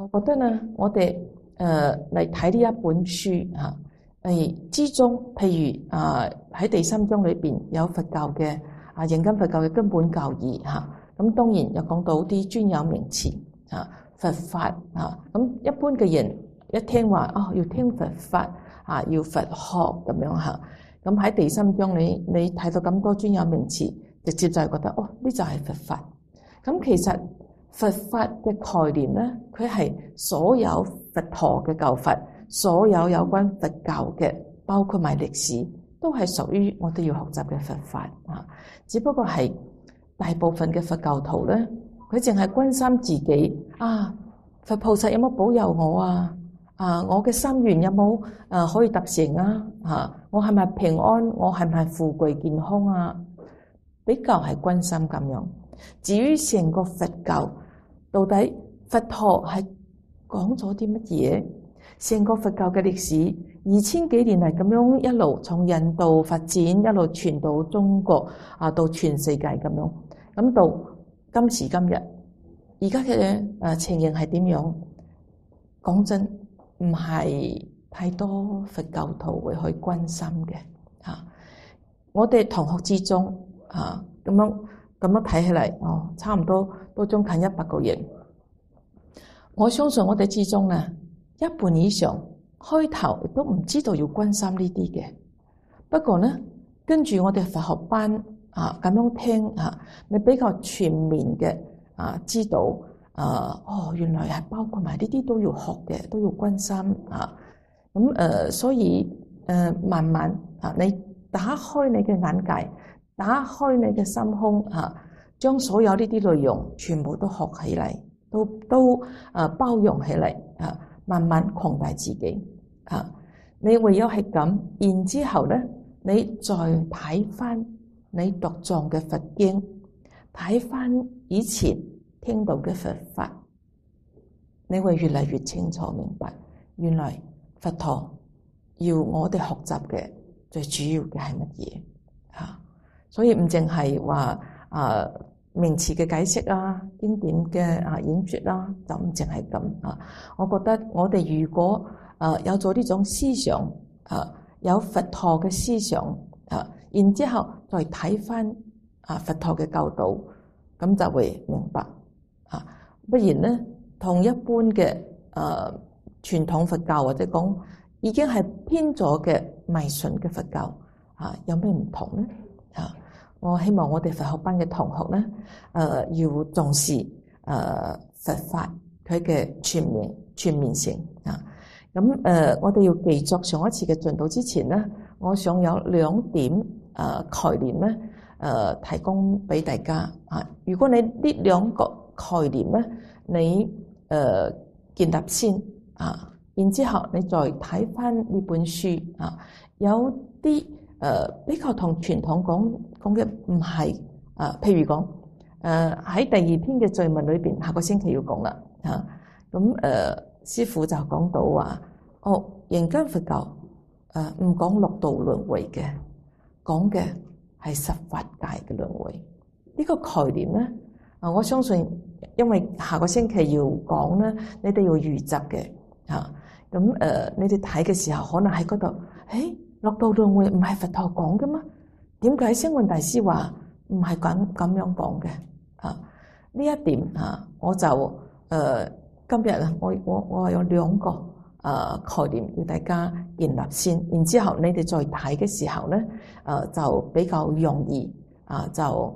我覺得呢，我哋嚟睇呢一本書啊，之中，譬如喺第3章裏邊有佛教嘅現今佛教嘅根本教義嚇，咁當然又講到啲專有名詞佛法咁一般嘅人一聽話要聽佛法要佛學咁樣嚇，咁喺第3章你睇到咁多專有名詞，直接就係覺得呢就係佛法。咁其實佛法嘅概念咧，佢係所有佛陀嘅教法，所有有關佛教嘅，包括埋歷史，都係屬於我哋要學習嘅佛法只不過係大部分嘅佛教徒咧，佢淨係關心自己佛菩薩有冇保佑我我嘅心願有冇可以達成我係咪平安？我係咪富貴健康比較係關心咁樣。至於成個佛教到底佛陀係講咗啲乜嘢？成個佛教嘅歷史2000幾年嚟咁樣一路從印度發展，一路傳到中國到全世界咁樣。咁到今時今日，而家嘅情形係點樣？講真，唔係太多佛教徒會去關心嘅我哋同學之中咁樣睇起嚟差唔多都將近100個人。我相信我哋之中呢，一半以上開頭亦都唔知道要關心呢啲嘅。不過呢，跟住我哋佛學班咁樣聽你比較全面嘅知道原來係包括埋呢啲都要學嘅，都要關心咁所以慢慢你打開你嘅眼界，打開你嘅心胸將所有呢啲內容全部都學起嚟，都包容起嚟慢慢擴大自己你唯有係咁，然之後咧，你再睇翻你讀誦嘅佛經，睇翻以前聽到嘅佛法，你會越嚟越清楚明白，原來佛陀要我哋學習嘅最主要嘅係乜嘢所以唔淨係話名詞嘅解釋經典嘅演説就唔淨係咁我覺得我哋如果有咗呢種思想有佛陀嘅思想然之後再睇翻佛陀嘅教導，咁就會明白不然呢，同一般嘅傳統佛教或者講已經係偏咗嘅迷信嘅佛教有咩唔同呢？我希望我哋佛學班嘅同學呢要重視佛法佢嘅全面性咁我哋要繼續上一次嘅進度之前呢，我想有2點概念呢提供俾大家如果你呢2個概念呢，你建立先然之後你再睇翻呢本書有啲比較同傳統講嘅唔係譬如講喺第2篇嘅序文裏邊，下個星期要講啦咁師父就講到話人間佛教唔講六道輪迴嘅，講嘅係十法界嘅輪迴。呢個概念咧我相信因為下個星期要講咧，你哋要預習嘅咁你哋睇嘅時候可能喺嗰度六道輪迴唔係佛陀講嘅咩？點解星雲大師話唔係咁樣講嘅呢一點我就今日我有2個概念要大家建立先，然之後你哋再睇嘅時候咧就比較容易就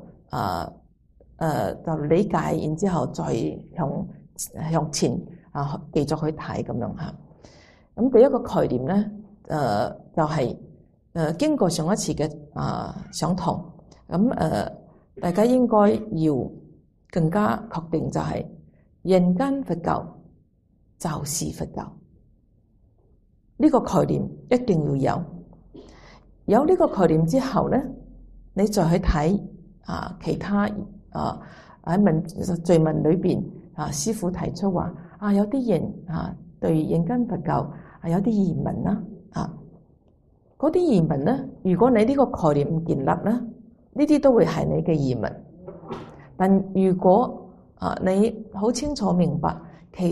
理解，然之後再向前繼續去睇咁樣咁第一個概念咧就係經過上一次嘅上堂咁大家應該要更加確定就係人間佛教就是佛教呢個概念一定要有呢個概念之後咧，你再去睇其他喺序文裏邊師父提出話有啲人對人間佛教有啲疑問啦嗰啲疑問咧，如果你呢個概念唔建立咧，呢啲都會係你嘅疑問。但如果你好清楚明白，其實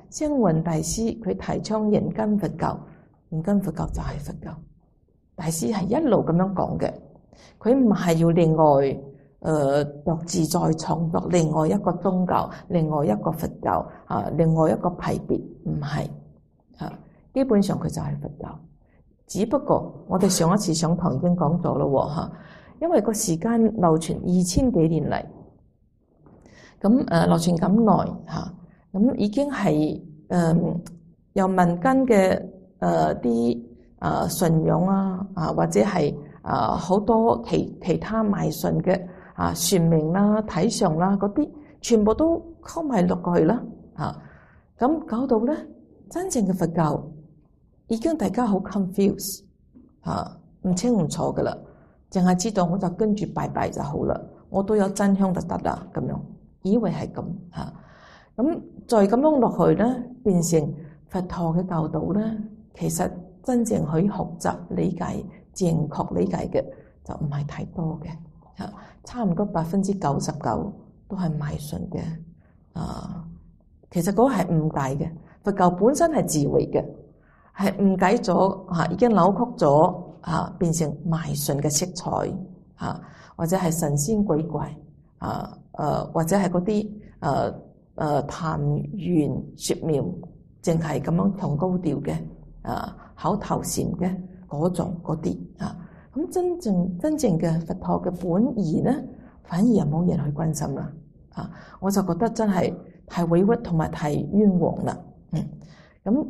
星雲大師佢提倡人間佛教，人間佛教就係佛教。大師係一路咁樣講嘅，佢唔係要另外獨自再創作另外一個宗教、另外一個佛教另外一個派別，唔係基本上佢就係佛教。只不過我哋上一次上堂已經講咗咯因為個時間流傳2000幾年嚟，咁流傳咁耐咁已經係由民間嘅啲信仰或者係好多其他迷信嘅算命啦、睇相啦嗰啲，全部都溝埋落去啦咁搞到咧真正嘅佛教已經大家好 confuse 唔清唔楚噶啦，淨係知道我就跟住拜拜就好啦，我都有真香就得啦咁樣，以為係咁咁再咁樣落去咧，變成佛陀嘅教導咧，其實真正去學習理解正確理解嘅就唔係太多嘅差唔多99%都係迷信嘅其實嗰個係誤解嘅，佛教本身係智慧嘅，係誤解咗已經扭曲咗變成迷信嘅色彩或者係神仙鬼怪或者係嗰啲談玄說妙，淨係咁樣唱高調嘅口頭禪嘅嗰種嗰啲咁真正嘅佛陀嘅本意咧，反而又冇人去關心啦我就覺得真係太委屈同埋太冤枉啦咁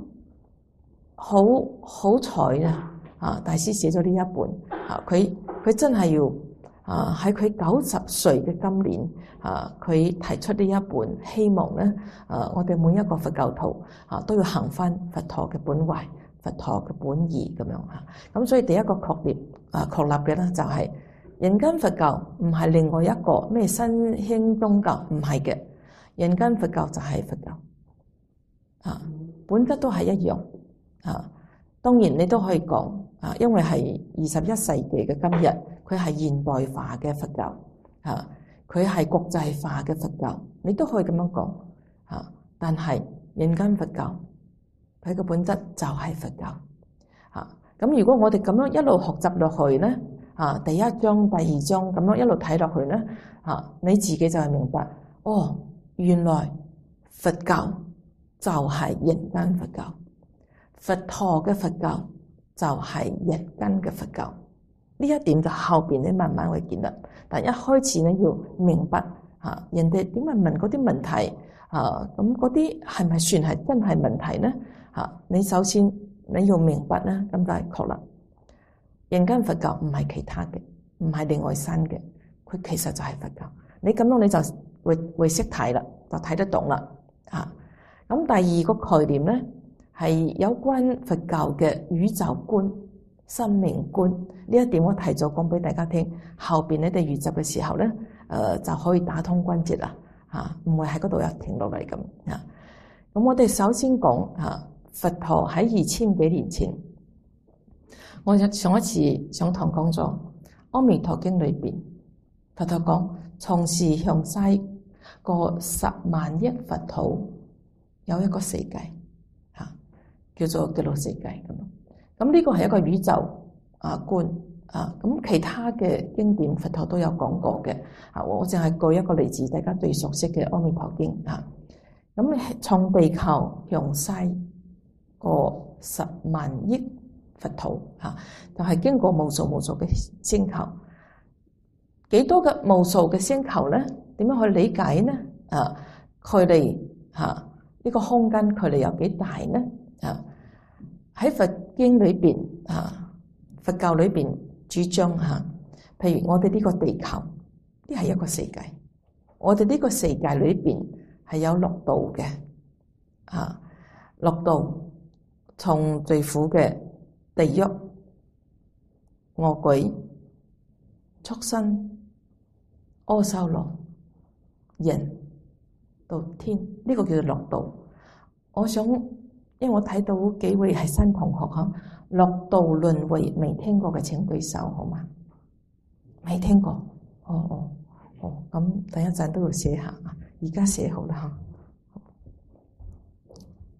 好彩大師寫咗呢一本佢真係要喺佢90歲嘅今年佢提出呢一本，希望咧我哋每一個佛教徒都要行翻佛陀嘅本懷、佛陀嘅本意咁樣咁所以第一個確立嘅咧就係人間佛教唔係另外一個咩新興宗教，唔係嘅，人間佛教就係佛教本質都係一樣當然你都可以講因為係21世紀嘅今日，佢係現代化嘅佛教佢係國際化嘅佛教，你都可以咁樣講但係人間佛教佢嘅本質就係佛教咁如果我哋咁樣一路學習落去咧第一章、第二章咁樣一路睇落去咧你自己就係明白原來佛教就係人間佛教，佛陀嘅佛教就係人間嘅佛教，呢一點就後邊你慢慢會見得。但一開始你要明白人哋點解問嗰啲問題咁嗰啲係咪算係真係問題呢你首先你要明白咧，咁就係確立人間佛教唔係其他嘅，唔係另外生嘅，佢其實就係佛教。你咁樣你就會識睇啦，就睇得懂啦咁第二個概念咧係有關佛教嘅宇宙觀、生命觀，呢一點我提早講俾大家聽，後邊你哋預習嘅時候咧就可以打通關節啦唔會喺嗰度又停落嚟咁咁我哋首先講佛陀喺2000幾年前，我上一次上堂講咗《阿彌陀經》裏邊，佛陀講從時向西過10萬億佛土有一個世界叫做極樂世界咁呢個係一個宇宙觀咁其他嘅經典佛陀都有講過嘅我淨係舉一個例子，大家最熟悉嘅《阿彌陀經》咁從地球向西過10萬億佛土就係經過無數嘅星球，幾多嘅無數嘅星球咧？點樣去理解呢？距離呢個空間距離有幾大呢？喺佛經裏邊佛教裏邊主張譬如我哋呢個地球呢係一個世界，我哋呢個世界裏邊係有六道嘅六道，從最苦嘅地獄、餓鬼、畜生、阿修羅、人到天，呢個叫做六道。我想因為我睇到幾位係新同學六道輪迴未聽過嘅請舉手好嗎？未聽過？咁等一陣都要寫下，而家寫好啦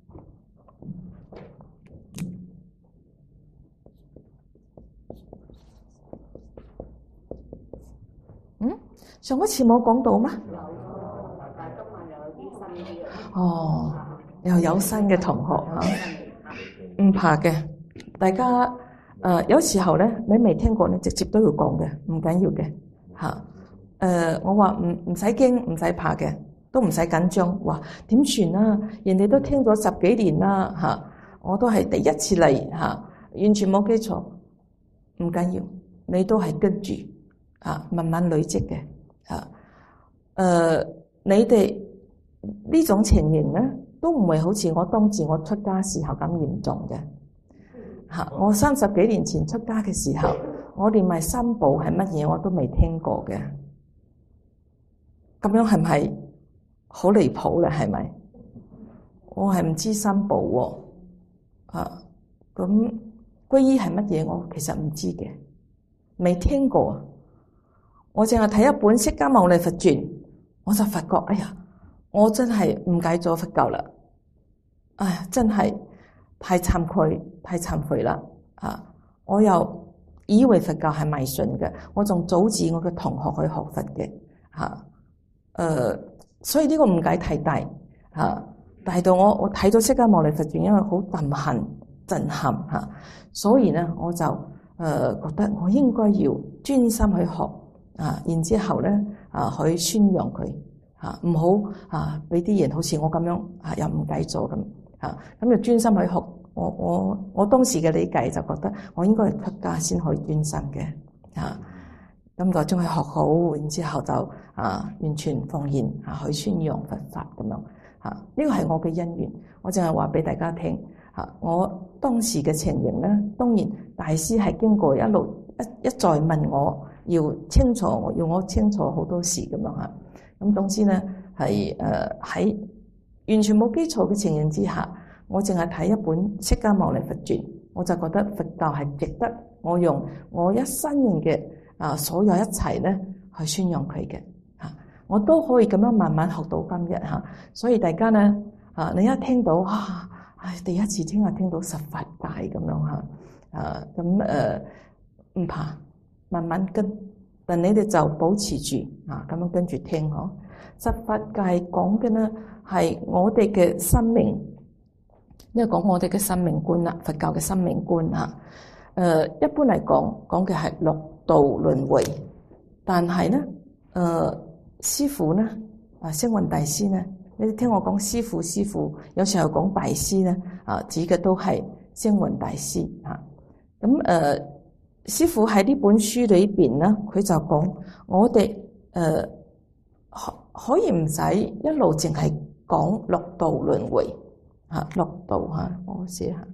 上一次冇講到咩？ 但係今晚又有啲新嘅。 哦，又有新嘅同學嚇，唔怕嘅。大家有時候咧，你未聽過咧，直接都要講嘅，唔緊要嘅嚇。我話唔使驚，唔使怕嘅，都唔使緊張。話點算啊？人哋都聽咗10幾年啦嚇，我都係第一次嚟嚇，完全冇基礎，唔緊要，你都係跟住慢慢累積嘅嚇。你哋呢種情形咧，都唔係好似我當時我出家時候咁嚴重嘅嚇。我30幾年前出家嘅時候，我連埋三寶係乜嘢我都未聽過嘅。咁樣係咪好離譜咧？係咪？我係唔知三寶喎，咁皈依係乜嘢？我其實唔知嘅，未聽過。我淨係睇一本《釋迦牟尼佛傳》，我就發覺，哎呀，我真係誤解咗佛教啦！哎呀，真係太慚愧，太慚愧啦！我又以為佛教係迷信嘅，我仲阻止我嘅同學去學佛嘅。所以呢個誤解太大大到我睇咗《釋迦牟尼佛傳》，因為好震撼所以咧我就覺得我應該要專心去學然之後咧去宣揚佢唔好俾啲人好似我咁樣又誤解咗咁咁就專心去學。我當時嘅理解就覺得我應該係出家先可以專心嘅咁就將佢學好，然之後就完全奉獻去宣揚佛法咁樣呢個係我嘅因緣。我淨係話俾大家聽我當時嘅情形咧，當然大師係經過一再問我要清楚好多事咁樣咁總之咧係喺完全冇基礎嘅情形之下，我淨係睇一本《釋迦牟尼佛傳》，我就覺得佛教係值得我用我一生嘅所有一齊咧去宣揚佢嘅我都可以咁樣慢慢學到今日所以大家咧你一聽到第一次聽到十法界咁樣咁唔怕，慢慢跟，但你哋就保持住咁樣跟住聽十法界講嘅呢係我哋嘅生命，因為講我哋嘅生命觀啦，佛教嘅生命觀一般嚟講嘅係六道輪迴，但係咧師父咧星雲大師咧，你聽我講師父，有時候講大師咧指嘅都係星雲大師咁師父喺呢本書裏邊咧，佢就講我哋可以唔使一路淨係講六道輪迴六道我寫下。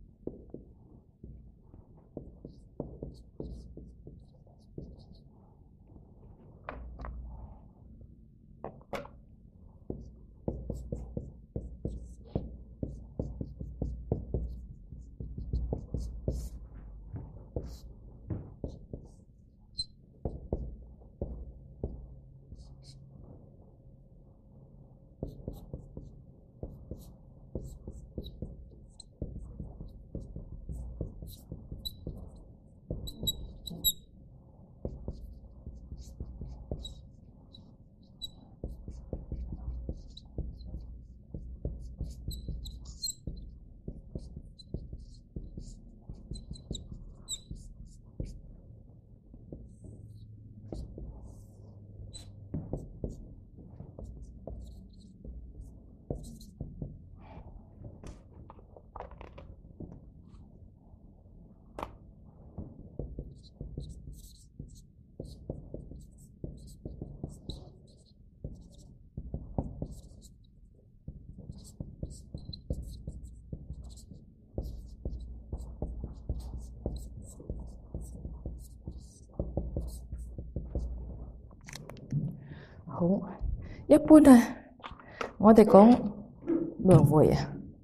好，一般我哋講輪迴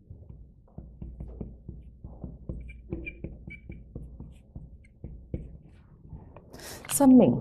生命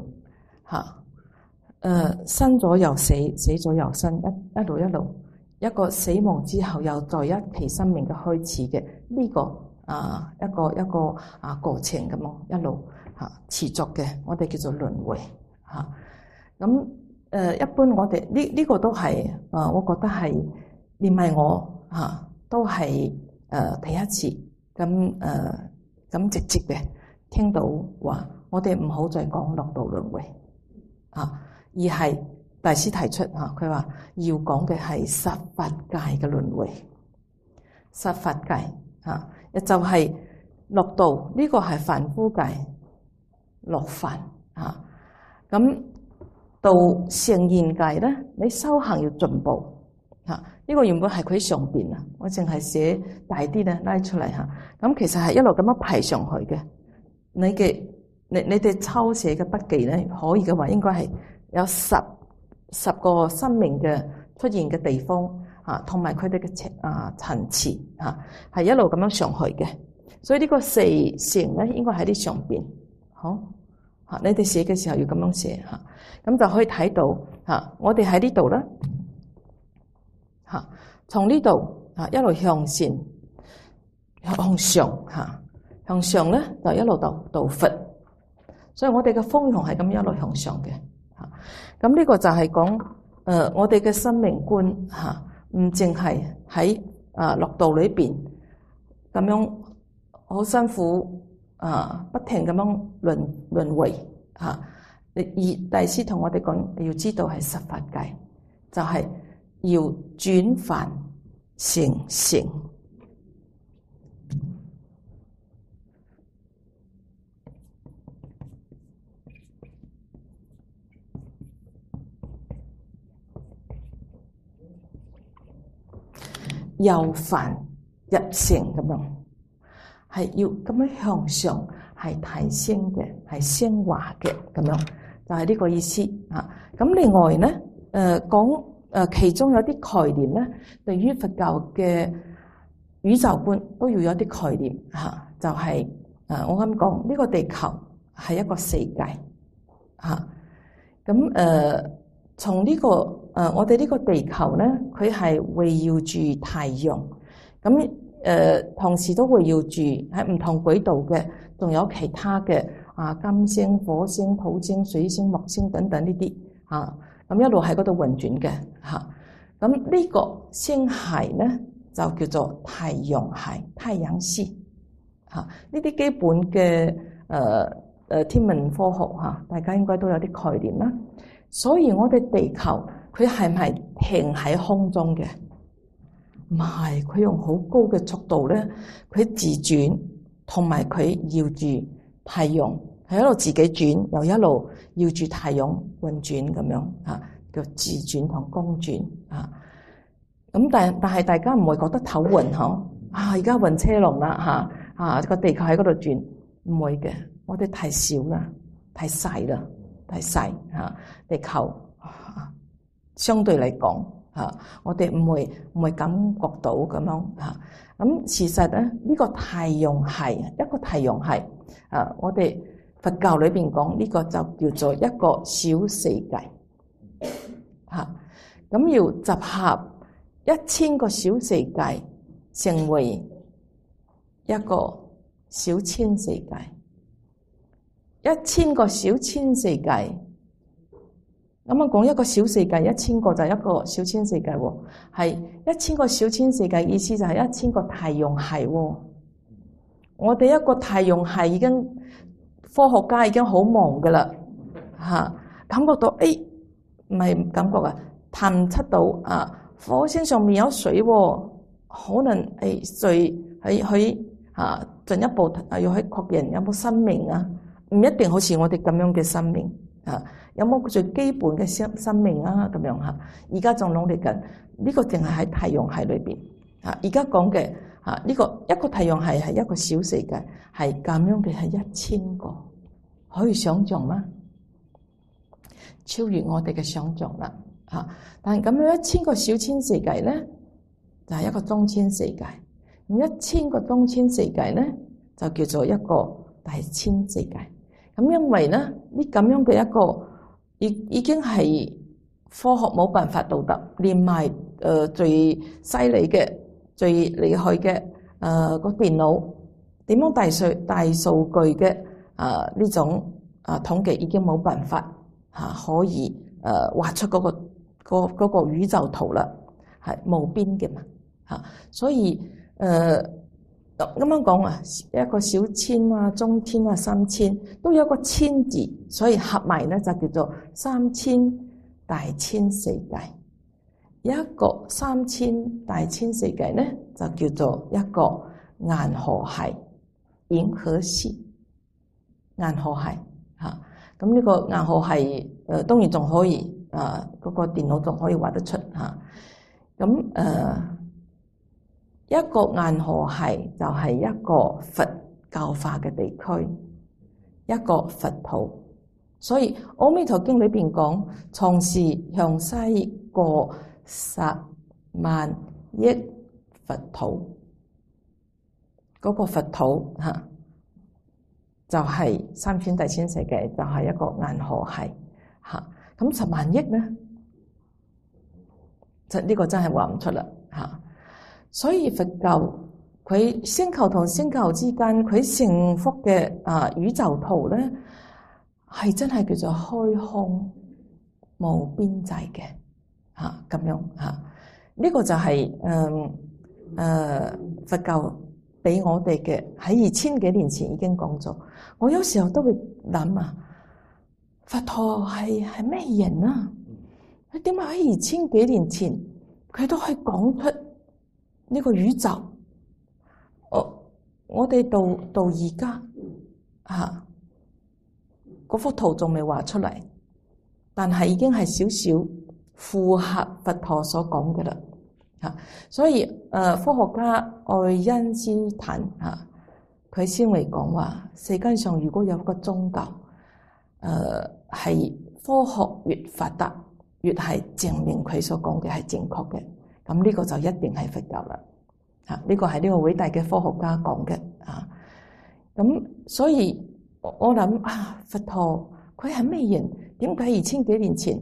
生咗又死，死咗又生，一路一個死亡之後又再一期生命嘅開始嘅呢個一個過程咁樣一路持續嘅，我哋叫做輪迴咁一般我哋呢個都係我覺得係連埋我都係第一次咁直接嘅聽到話，我哋唔好再講六道輪迴而係大師提出佢話要講嘅係十法界嘅輪迴，十法界亦就係六道呢個係凡夫界落凡咁到聖賢界咧，你修行要進步呢個原本係佢上邊我淨係寫大啲咧拉出嚟咁其實係一路咁樣排上去嘅。你哋抄寫嘅筆記咧，可以嘅話應該係有十個生命嘅出現嘅地方同埋佢哋嘅層次係一路咁樣上去嘅。所以呢個四成咧應該喺啲上邊。好你哋寫嘅時候要咁樣寫咁就可以睇到我哋喺呢度啦從呢度一路向前向上向上咧就一路到佛，所以我哋嘅方向係咁一路向上嘅咁呢個就係講我哋嘅生命觀唔淨係喺六道裏邊咁樣好辛苦不停咁樣輪迴而大師同我哋講，要知道係十法界，就係要轉凡成聖。由凡入聖咁樣，係要咁樣向上，係提升嘅，係升華嘅咁樣，就係呢個意思咁另外咧，講其中有啲概念咧，對於佛教嘅宇宙觀都要有啲概念就係我咁講，呢個地球係一個世界咁從呢個我哋呢個地球咧，佢係圍繞住太陽，咁同時都圍繞住喺唔同軌道嘅，仲有其他嘅金星、火星、土星、水星、木星等等呢啲咁一路喺嗰度運轉嘅咁呢個星系咧就叫做太陽系、太陽系呢啲基本嘅天文科學大家應該都有啲概念啦。所以我哋地球佢係唔係停喺空中嘅？唔係，佢用好高嘅速度咧，佢自轉，同埋佢繞住太陽，係一路自己轉，又一路繞住太陽運轉咁樣叫自轉同公轉咁但係大家唔會覺得頭暈而家暈車龍啦個地球喺嗰度轉，唔會嘅。我哋太少啦，太細啦。太細地球相對嚟講我哋唔會感覺到咁樣咁事實咧，呢個太陽系一個太陽系我哋佛教裏邊講呢個就叫做一個小世界咁要集合1000個小世界成為一個小千世界。1000個小千世界，咁樣講一個小世界1000個就係一個小千世界喎，係1000個小千世界意思就係1000個太陽系喎。我哋一個太陽系已經科學家已經好忙噶啦感覺到唔係感覺探測到火星上面有水喎，可能水去進一步要去確認有冇生命唔一定好似我哋咁樣嘅生命有冇最基本嘅生命咁樣而家仲努力緊，呢個淨係喺太陽系裏邊而家講嘅呢個一個太陽系係一個小世界，係咁樣嘅係1000個，可以想象嗎？超越我哋嘅想象啦但係咁樣1000個小千世界咧，就係一個中千世界，1000個中千世界咧，就叫做一個大千世界。咁因為咧呢咁樣嘅一個已經係科學冇辦法到達，連埋最犀利嘅、最厲害嘅個電腦點樣大數據嘅呢種統計已經冇辦法可以畫出嗰個宇宙圖啦，係無邊嘅嘛嚇。所以咁樣講啊，一個小千啊、中千啊、三千都有一個千字，所以合埋咧就叫做三千大千世界。一個三千大千世界咧就叫做一個銀河系、銀河系、銀河系嚇。咁呢個銀河系當然仲可以嗰個電腦仲可以畫得出嚇。咁一個銀河系就係一個佛教化嘅地區，一個佛土。所以《阿彌陀經》裏邊講，從是向西過10萬億佛土，嗰個佛土就係三千大千世界，就係一個銀河系嚇。咁10萬億咧，呢個真係話唔出啦嚇。所以佛教佢星球同星球之間佢成幅嘅宇宙圖咧，係真係叫做開空無邊際嘅咁樣嚇。呢個就係佛教俾我哋嘅，喺2000幾年前已經講咗。我有時候都會諗佛陀係咩人啊？佢點解喺2000幾年前佢都可以講出呢個宇宙？我哋到而家嗰幅圖仲未畫出嚟，但係已經係少少符合佛陀所講嘅啦。所以科學家愛因斯坦佢先會講話，世界上如果有一個宗教係科學越發達，越係證明佢所講嘅係正確嘅，咁呢個就一定係佛教啦。呢個係呢個偉大嘅科學家講嘅咁所以我諗佛陀佢係咩人？點解2000幾年前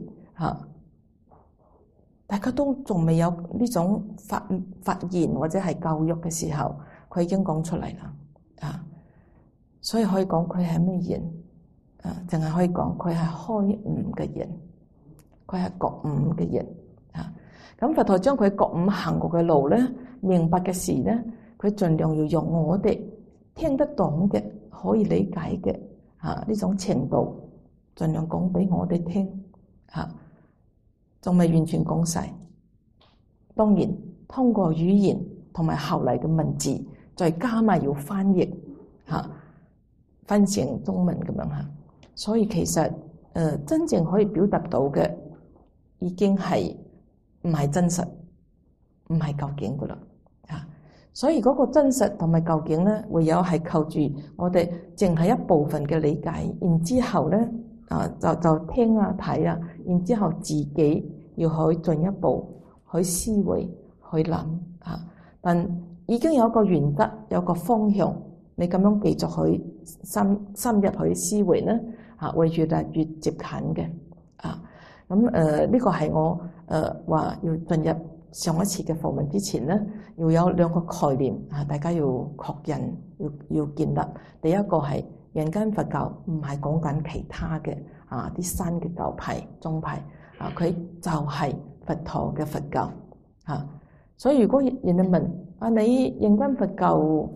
大家都仲未有呢種發言或者係教育嘅時候，佢已經講出嚟啦所以可以講佢係咩人？淨係可以講佢係開悟嘅人，佢係覺悟嘅人咁佛陀將佢覺悟行過嘅路咧，明白嘅事咧，佢盡量要用我哋聽得懂嘅、可以理解嘅呢種程度，盡量講俾我哋聽仲未完全講晒。當然通過語言同埋後嚟嘅文字，再加埋要翻譯翻成中文咁樣所以其實真正可以表達到嘅，已經係唔係真實，唔係究竟噶啦所以嗰個真實同埋究竟咧，唯有係靠住我哋淨係一部分嘅理解，然之後咧就聽睇然之後自己要去進一步去思維去諗但已經有一個原則，有個方向，你咁樣繼續去深入去思維咧會越嚟越接近嘅呢個係我話要進入上一次嘅課文之前咧，要有兩個概念大家要確認，要建立。第一個係人間佛教唔係講緊其他嘅啲新嘅教派宗派佢就係佛陀嘅佛教所以如果人哋問你人間佛教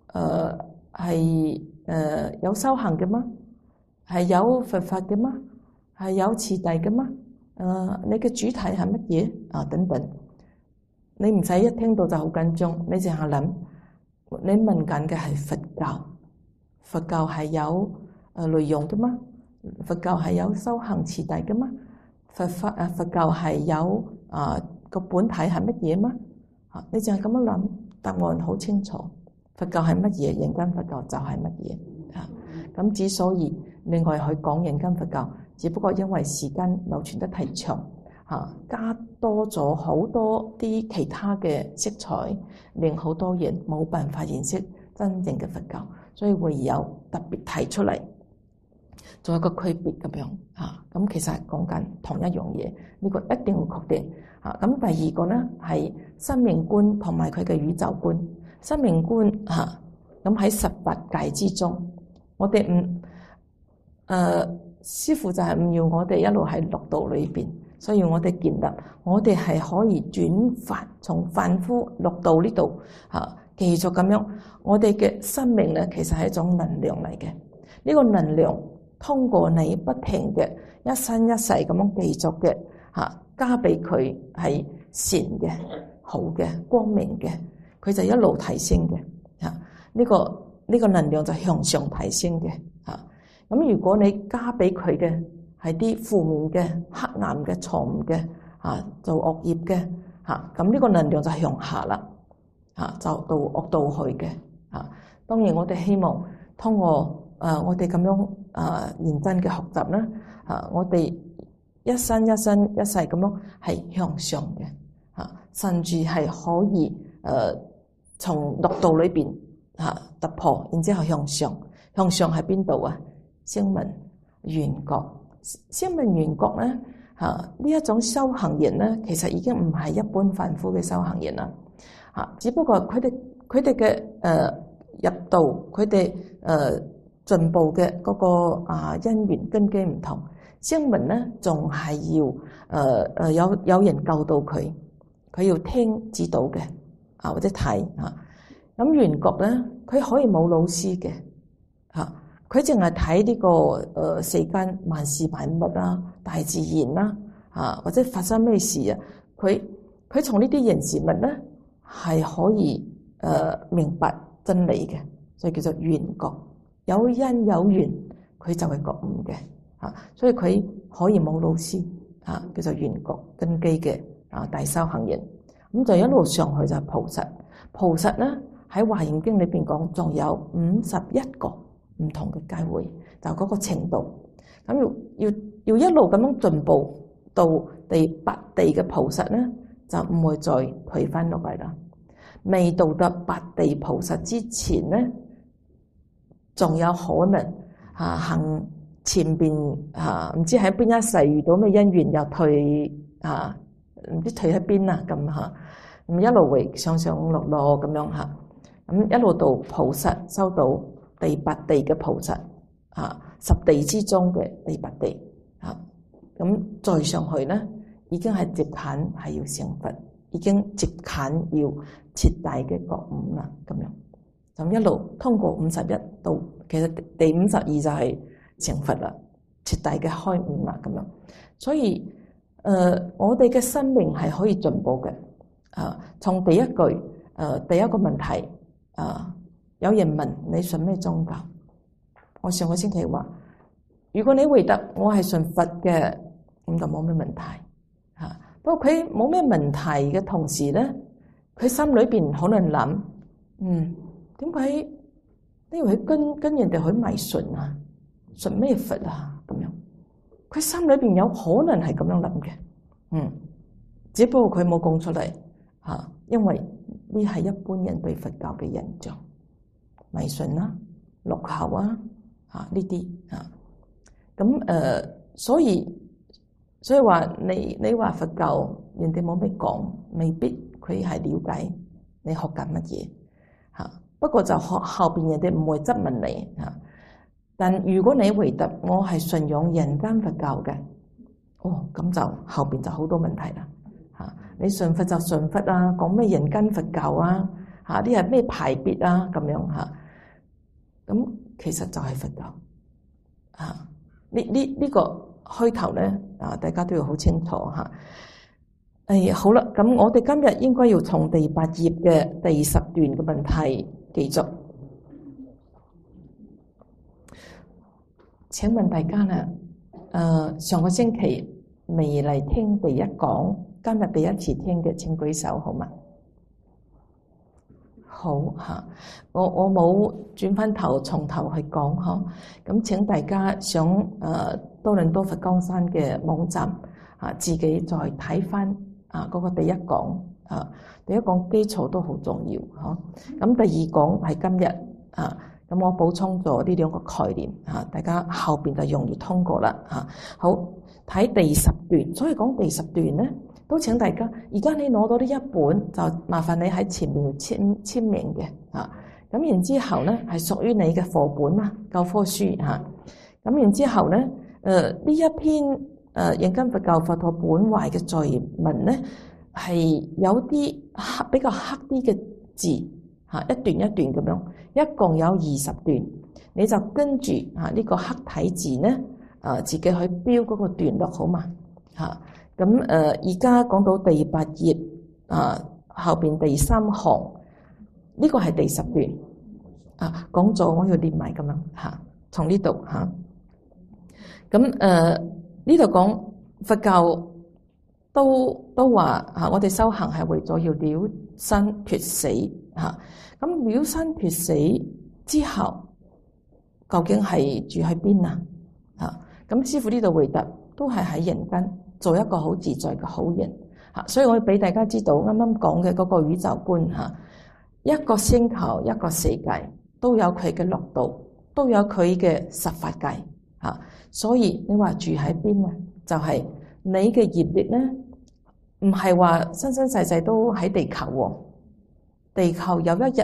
係有修行嘅嗎？係有佛法嘅嗎？係有次第嘅嗎？你嘅主題係乜嘢等等，你唔使一聽到就好緊張，你淨係諗，你問緊嘅係佛教，佛教係有內容嘅嗎？佛教係有修行次第嘅嗎？佛教係有個本體係乜嘢嗎？你淨係咁樣諗，答案好清楚。佛教係乜嘢？人間佛教就係乜嘢咁之所以另外去講人間佛教，只不過因為時間流傳得太長加多咗好多啲其他嘅色彩，令好多人冇辦法認識真正嘅佛教，所以會有特別提出嚟，做一個區別咁樣咁其實係講緊同一樣嘢，呢個一定要確定咁第二個咧係生命觀同埋佢嘅宇宙觀。生命觀咁喺18界之中，我哋師父就係唔要我哋一路喺六道裏邊，所以我哋建立，我哋係可以轉發從凡夫六道呢度繼續咁樣，我哋嘅生命咧其實係一種能量嚟嘅。呢個能量通過你不停嘅一生一世咁樣繼續嘅加俾佢係善嘅、好嘅、光明嘅，佢就一路提升嘅。呢個能量就向上提升嘅。咁如果你加俾佢嘅係啲負面嘅、黑暗嘅、錯誤嘅做惡業嘅咁呢個能量就向下啦。就到惡道去嘅。當然我哋希望通過我哋咁樣認真嘅學習啦，我哋一生一世咁樣係向上嘅，甚至係可以從六道裏邊突破，然之後向上。向上喺邊度啊？聲聞緣覺，聲聞緣覺咧呢一種修行人咧，其實已經唔係一般凡夫嘅修行人啦。只不過佢哋嘅入道，佢哋進步嘅嗰個因緣根基唔同。聲聞咧仲係要有人教導佢，佢要聽指導嘅或者睇咁緣覺咧，佢可以冇老師嘅佢淨係睇呢個世間萬事萬物啦、大自然啦或者發生咩事佢從呢啲人事物咧係可以明白真理嘅，所以叫做緣覺。有因有緣，佢就係覺悟嘅所以佢可以冇老師叫做緣覺根基嘅大修行人。咁就一路上去就係菩薩。菩薩咧喺華嚴經裏邊講，仲有51個唔同嘅階位，就嗰個程度。咁要一路咁樣進步到第八地嘅菩薩咧，就唔會再退翻落嚟啦。未到達八地菩薩之前咧，仲有可能行前邊唔知喺邊一世遇到咩因緣又退唔知退喺邊啦咁咁一路會上上落落咁樣咁一路到菩薩收到第八地嘅菩薩10地之中嘅第八地咁再上去咧，已經係直近係要成佛，已經直近要徹底嘅覺悟啦咁樣。咁一路通過51到其實第52就係成佛啦，徹底嘅開悟啦咁樣。所以我哋嘅生命係可以進步嘅。從第一句第一個問題有人問你信咩宗教？我上個星期話，如果你回答我係信佛嘅，咁就冇咩問題不過佢冇咩問題嘅同時咧，佢心裏邊可能諗點解呢位跟人哋去迷信信咩佛咁樣？佢心裏邊有可能係咁樣諗嘅只不過佢冇講出嚟因為呢係一般人對佛教嘅印象，迷信落後呢啲咁所以話你話佛教人哋冇咩講，未必佢係了解你學緊乜嘢不過就後邊人哋唔會質問你但如果你回答我係信仰人間佛教嘅，咁就後邊就好多問題啦你信佛就信佛講咩人間佛教啲係咩派別咁樣咁其實就係佛教呢個開頭咧大家都要好清楚好啦，咁我哋今日應該要從第8頁嘅第10段嘅問題繼續。請問大家啦，上個星期未嚟聽第一講，今日第一次聽嘅請舉手好嗎？好我冇轉翻頭從頭去講咁請大家上多倫多佛光山嘅網站自己再睇翻嗰個第一講第一講基礎都好重要咁第二講係今日咁我補充咗呢兩個概念大家後邊就容易通過啦好，睇第10段，所以講第10段咧，都請大家而家你攞到呢一本就麻煩你喺前面簽名嘅咁然之後咧係屬於你嘅課本教科書咁然之後咧呢一篇印根佛教佛陀本懷嘅序文咧，係有啲比較黑啲嘅字嚇，一段一段咁樣，一共有20段，你就跟住呢個黑體字咧自己去標嗰個段落好嘛嚇。咁而家講到第8頁後邊第3行，呢個係第10段講咗我要念埋咁樣嚇，從呢度嚇。咁呢度講佛教都話我哋修行係為咗要了生脱死嚇。咁了生脱死之後，究竟係住喺邊啊？咁師父呢度回答都係喺人間做一個好自在嘅好人嚇。所以我要俾大家知道啱啱講嘅嗰個宇宙觀嚇，一個星球一個世界都有佢嘅樂道，都有佢嘅實法界嚇。所以你話住喺邊啊？就係你嘅業力咧，唔係話生生世世都喺地球喎。地球有一日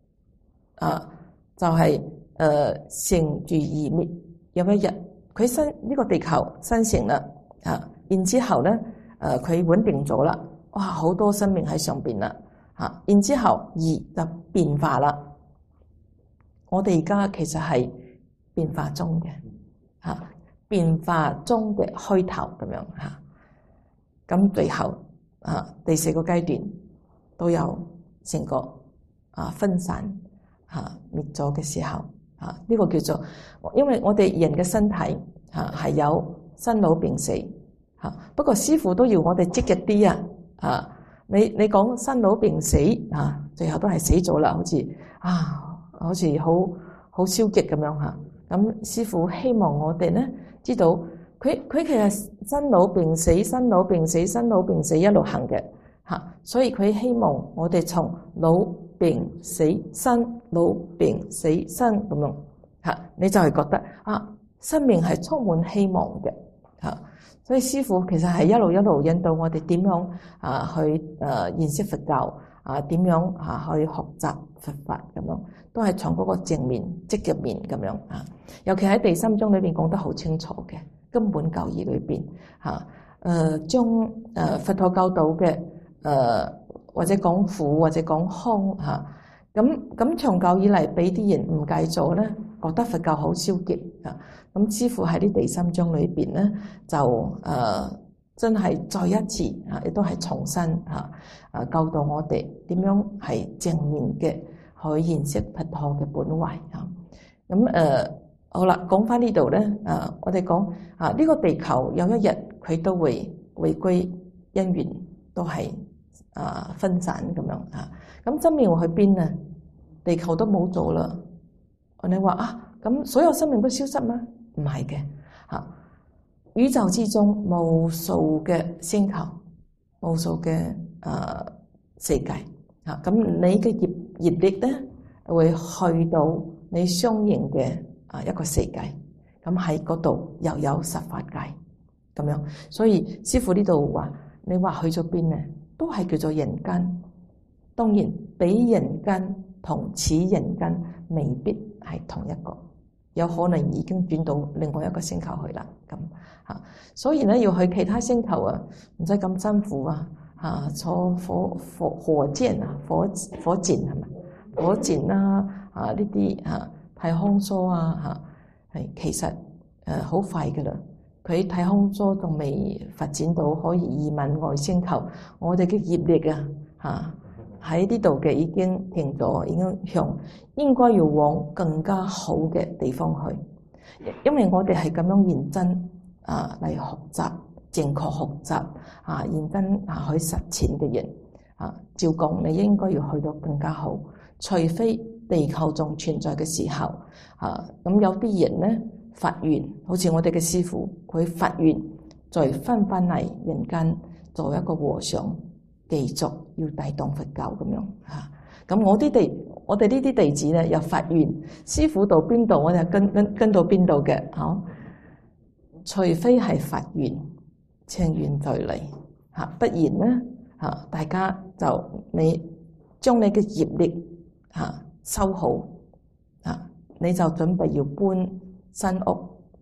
就係成住異滅，有一日佢呢個地球生成啦然之後咧佢穩定咗啦，哇好多生命喺上邊啦然之後就變化啦。我哋而家其實係變化中嘅變化中嘅虛頭咁樣咁最後第4個階段都有成個分散滅咗嘅時候呢個叫做，因為我哋人嘅身體係有生老病死不過師父都要我哋積極啲你講生老病死最後都係死咗啦，好似好消極咁樣咁師父希望我哋咧知道佢其實生老病死、生老病死、生老病死一路行嘅所以佢希望我哋從老病死生、老病死生咁樣你就係覺得生命係充滿希望嘅所以師父其實係一路一路引導我哋點樣去認識佛教點樣去學習佛法咁樣，都係從嗰個正面積極面咁樣尤其喺第3章裏邊講得好清楚嘅根本教義裏邊將佛陀教導嘅或者講苦或者講空咁長久以嚟俾啲人誤解咗咧，覺得佛教好消極咁師父喺呢第3章裏邊咧就真係再一次亦都係重新教導我哋點樣係正面嘅去認識佛陀嘅本懷咁好啦，講翻呢度咧我哋講呢個地球有一日佢都會回歸因緣，都係分散咁樣咁生命會去邊啊？地球都冇咗啦，你話咁所有生命都消失嗎？唔係嘅宇宙之中無數嘅星球，無數嘅世界咁你嘅業力咧會去到你相應嘅一個世界，咁喺嗰度又有實法界咁樣。所以師父呢度話你話去咗邊咧，都係叫做人間。當然比人間同此人間未必係同一個，有可能已經轉到另外一個星球去啦咁所以咧要去其他星球唔使咁辛苦坐火箭火箭係咪？火箭啦呢啲太空梭係其實好快噶啦，佢太空梭仲未發展到可以移民外星球，我哋嘅業力喺呢度嘅已經停咗，已經向應該要往更加好嘅地方去，因為我哋係咁樣認真嚟學習，正確學習認真去實踐嘅人照講你應該要去到更加好，除非地球仲存在嘅時候咁有啲人咧發願，好似我哋嘅師父佢發願再翻嚟人間做一個和尚，繼續要帶動佛教咁樣咁我哋呢啲弟子咧又發願，師父到邊度我哋跟到邊度嘅除非係發願情願再嚟不然咧大家就你將你嘅業力收好你就準備要搬新屋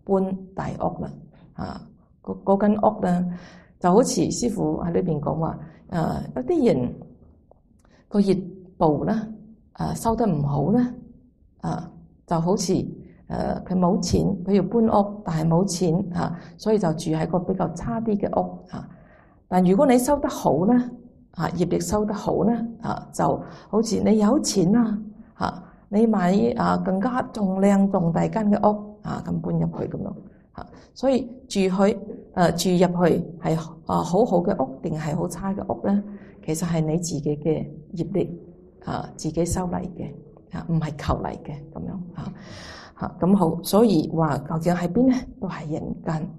搬大屋啦。嗰間屋咧就好似師傅喺裏邊講話，有啲人個業報咧收得唔好咧，就好似佢冇錢，佢要搬屋，但係冇錢所以就住喺個比較差啲嘅屋。但如果你收得好咧，業力收得好咧，就好似你有錢你買更加仲靚仲大間嘅屋咁搬入去咁樣。所以住入去係好好嘅屋定係好差嘅屋咧，其實係你自己嘅業力自己收嚟嘅，唔係求嚟嘅咁樣。咁好，所以話究竟喺邊咧，都係人間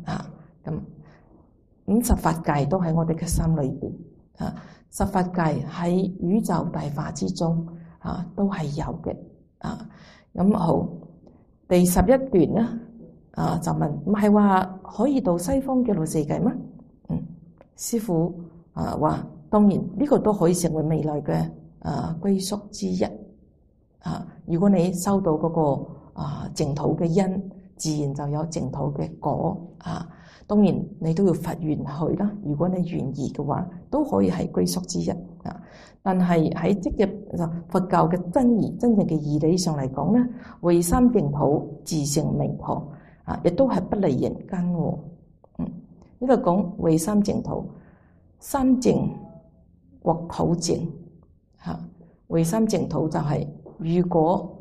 咁十法界都喺我哋嘅心裏邊。十法界喺宇宙大法之中都係有嘅。咁好，第11段咧就問，唔係話可以到西方極樂世界咩？師父話當然呢個都可以成為未來嘅歸宿之一。如果你收到嗰個淨土嘅因，自然就有淨土嘅果。當然你都要發願去啦。如果你願意嘅話，都可以係歸宿之一。但係喺即嘅佛教嘅真正嘅義理上嚟講咧，唯三淨土自性彌陀，亦都係不離人間。呢度講唯三淨土，三淨國土淨。唯三淨土就係、是、如果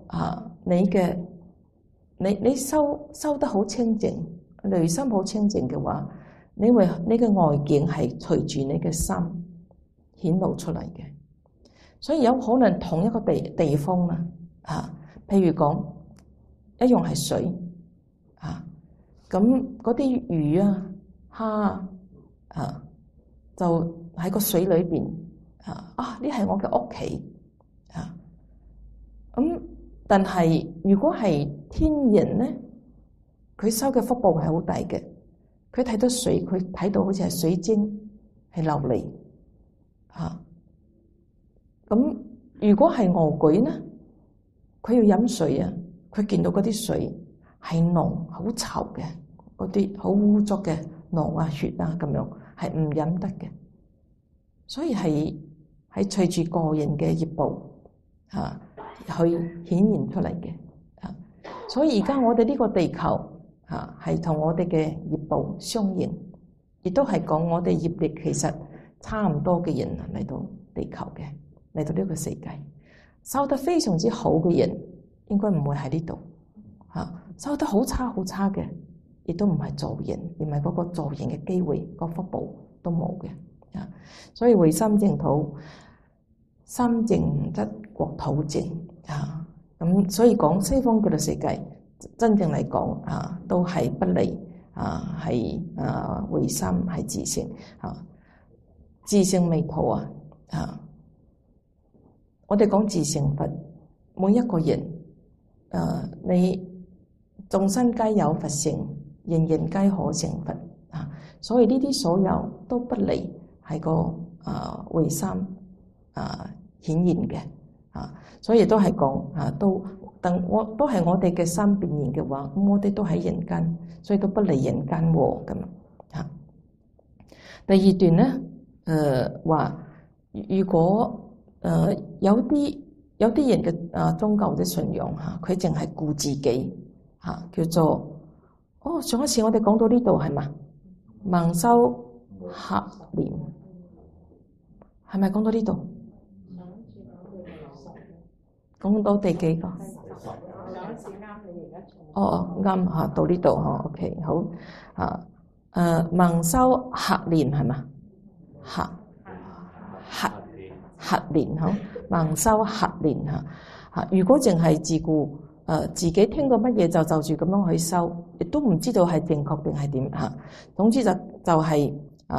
你收得好清淨，內心好清淨嘅話，你嘅外境係隨住你嘅心顯露出嚟嘅。所以有可能同一個地方啦，譬如講一樣係水，咁嗰啲魚蝦就喺個水裏邊，呢係我嘅屋企，咁但係如果係天人咧，佢收嘅福報係好大嘅，佢睇到水，佢睇到好似係水晶係流嚟，咁如果係餓鬼咧，佢要飲水佢見到嗰啲水係濃好臭嘅，嗰啲好污糟嘅膿血咁樣，係唔飲得嘅。所以係隨住個人嘅業報去顯現出嚟嘅。所以而家我哋呢個地球係同我哋嘅業報相應，亦都係講我哋業力其實差唔多嘅人嚟到地球嘅，嚟到呢個世界，收得非常之好嘅人應該唔會喺呢度，收得好差好差嘅，亦都唔係做人，而唔係嗰個做人嘅機會，個福報都冇嘅。所以唯三淨土，三淨則國土淨。咁所以講西方極樂世界真正嚟講都係不離係唯三係自性自性彌陀我哋講自性佛，每一個人你眾生皆有佛性，人人皆可成佛所以呢啲所有都不離係個唯三顯現嘅所以都係講都係我哋嘅心變現嘅話，咁我哋都喺人間，所以都不離人間咁。第二段咧話，如果有啲人嘅宗教或者信仰佢淨係顧自己叫做上一次我哋講到呢度係嘛？盲修客蓮係咪講到呢度？講到第幾個？啱到呢度OK 好盲修客蓮係嘛？客蓮好，盲修客蓮如果淨係自顧自己聽到乜嘢就住咁樣去修，亦都唔知道係正確定係點總之就係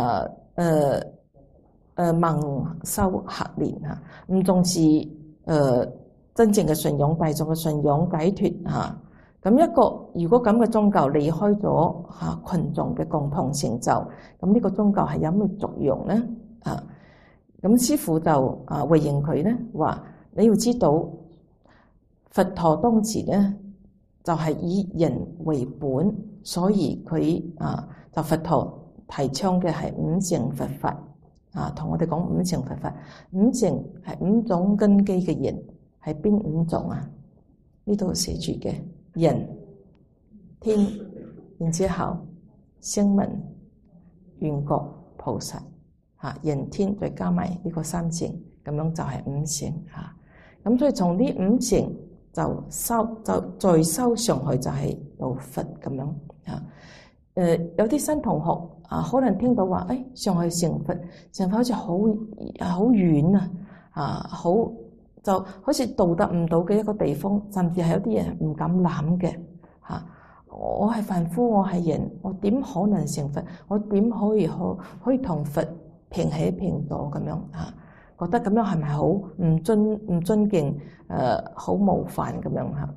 盲修客蓮唔重視真正嘅信仰，大眾嘅信仰解脫咁一個如果咁嘅宗教離開咗群眾嘅共同成就，咁呢個宗教係有咩作用咧？咁師父就回應佢咧話，你要知道佛陀當時咧就係以人為本，所以佢就佛陀提倡嘅係五乘佛法同我哋講五乘佛法。五乘係五種根基嘅人，係邊五種啊？呢度寫住嘅人、天，然之後聲聞、緣覺、菩薩人天再加埋呢個三乘，咁樣就係五乘咁所以從呢五乘就再修上去就係到佛咁樣有啲新同學可能聽到話上去成佛好似好遠好就好似到達唔到嘅一個地方，甚至係有啲人唔敢諗嘅我係凡夫，我係人，我點可能成佛？我點可以同佛平起平坐咁樣覺得咁樣係咪好唔尊敬好冒犯咁樣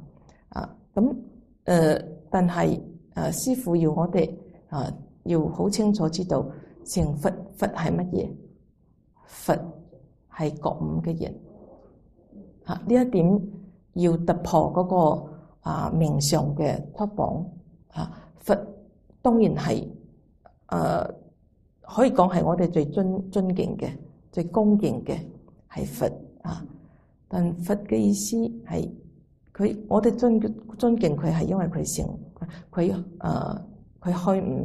但係師父要我哋要好清楚知道成佛係乜嘢？佛係覺悟嘅人呢一點要突破嗰個名相嘅綽榜佛當然係可以講係我哋最尊敬嘅、最恭敬嘅係佛但佛嘅意思係我哋尊敬佢係因為佢開悟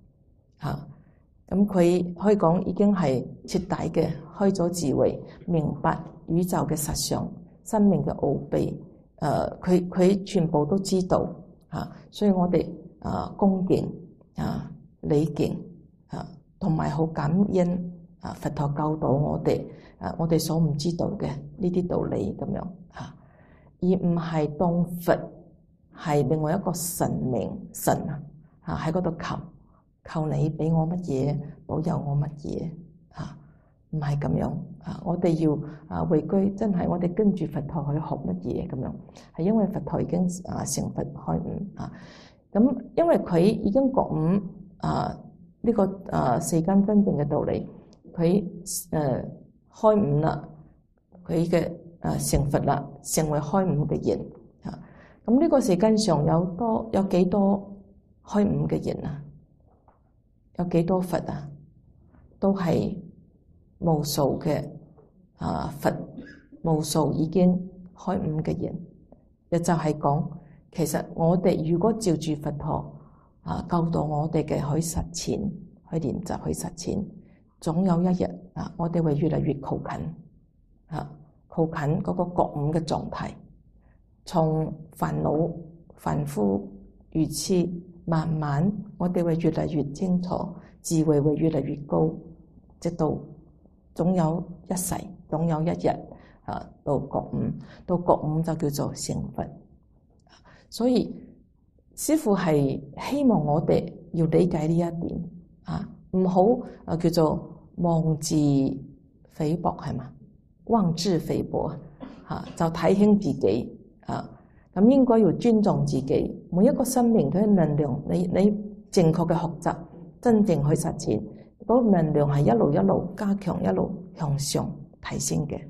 咁佢可以講已經係徹底嘅開咗智慧，明白宇宙嘅實相、生命嘅奧秘佢全部都知道所以我哋恭敬禮敬同埋好感恩佛陀教導我哋所唔知道嘅呢啲道理咁樣而唔係當佛係另外一個神喺嗰度求你俾我乜嘢，保佑我乜嘢唔係咁樣我哋要回歸真係我哋跟住佛陀去學乜嘢咁樣，係因為佛陀已經成佛開悟咁因為佢已經覺悟呢個世間真正嘅道理，佢開悟啦，佢嘅成佛啦，成為開悟嘅人咁呢個世間上有幾多開悟嘅人有幾多佛都係無數嘅佛，無數已經開悟嘅人，亦就係講其實我哋如果照住佛陀教導我哋嘅去實踐、去練習、去實踐，總有一日我哋會越嚟越靠近靠近嗰個覺悟嘅狀態，從煩惱、凡夫、愚痴，慢慢我哋會越嚟越清楚，智慧會越嚟越高，直到總有一世，總有一日到覺悟，到覺悟就叫做成佛。所以師父係希望我哋要理解呢一點唔好叫做妄自菲薄係嘛？妄自菲薄就睇輕自己咁應該要尊重自己，每一個生命都係能量，你正確嘅學習，真正去實踐，嗰個能量係一路加強，一路向上提升嘅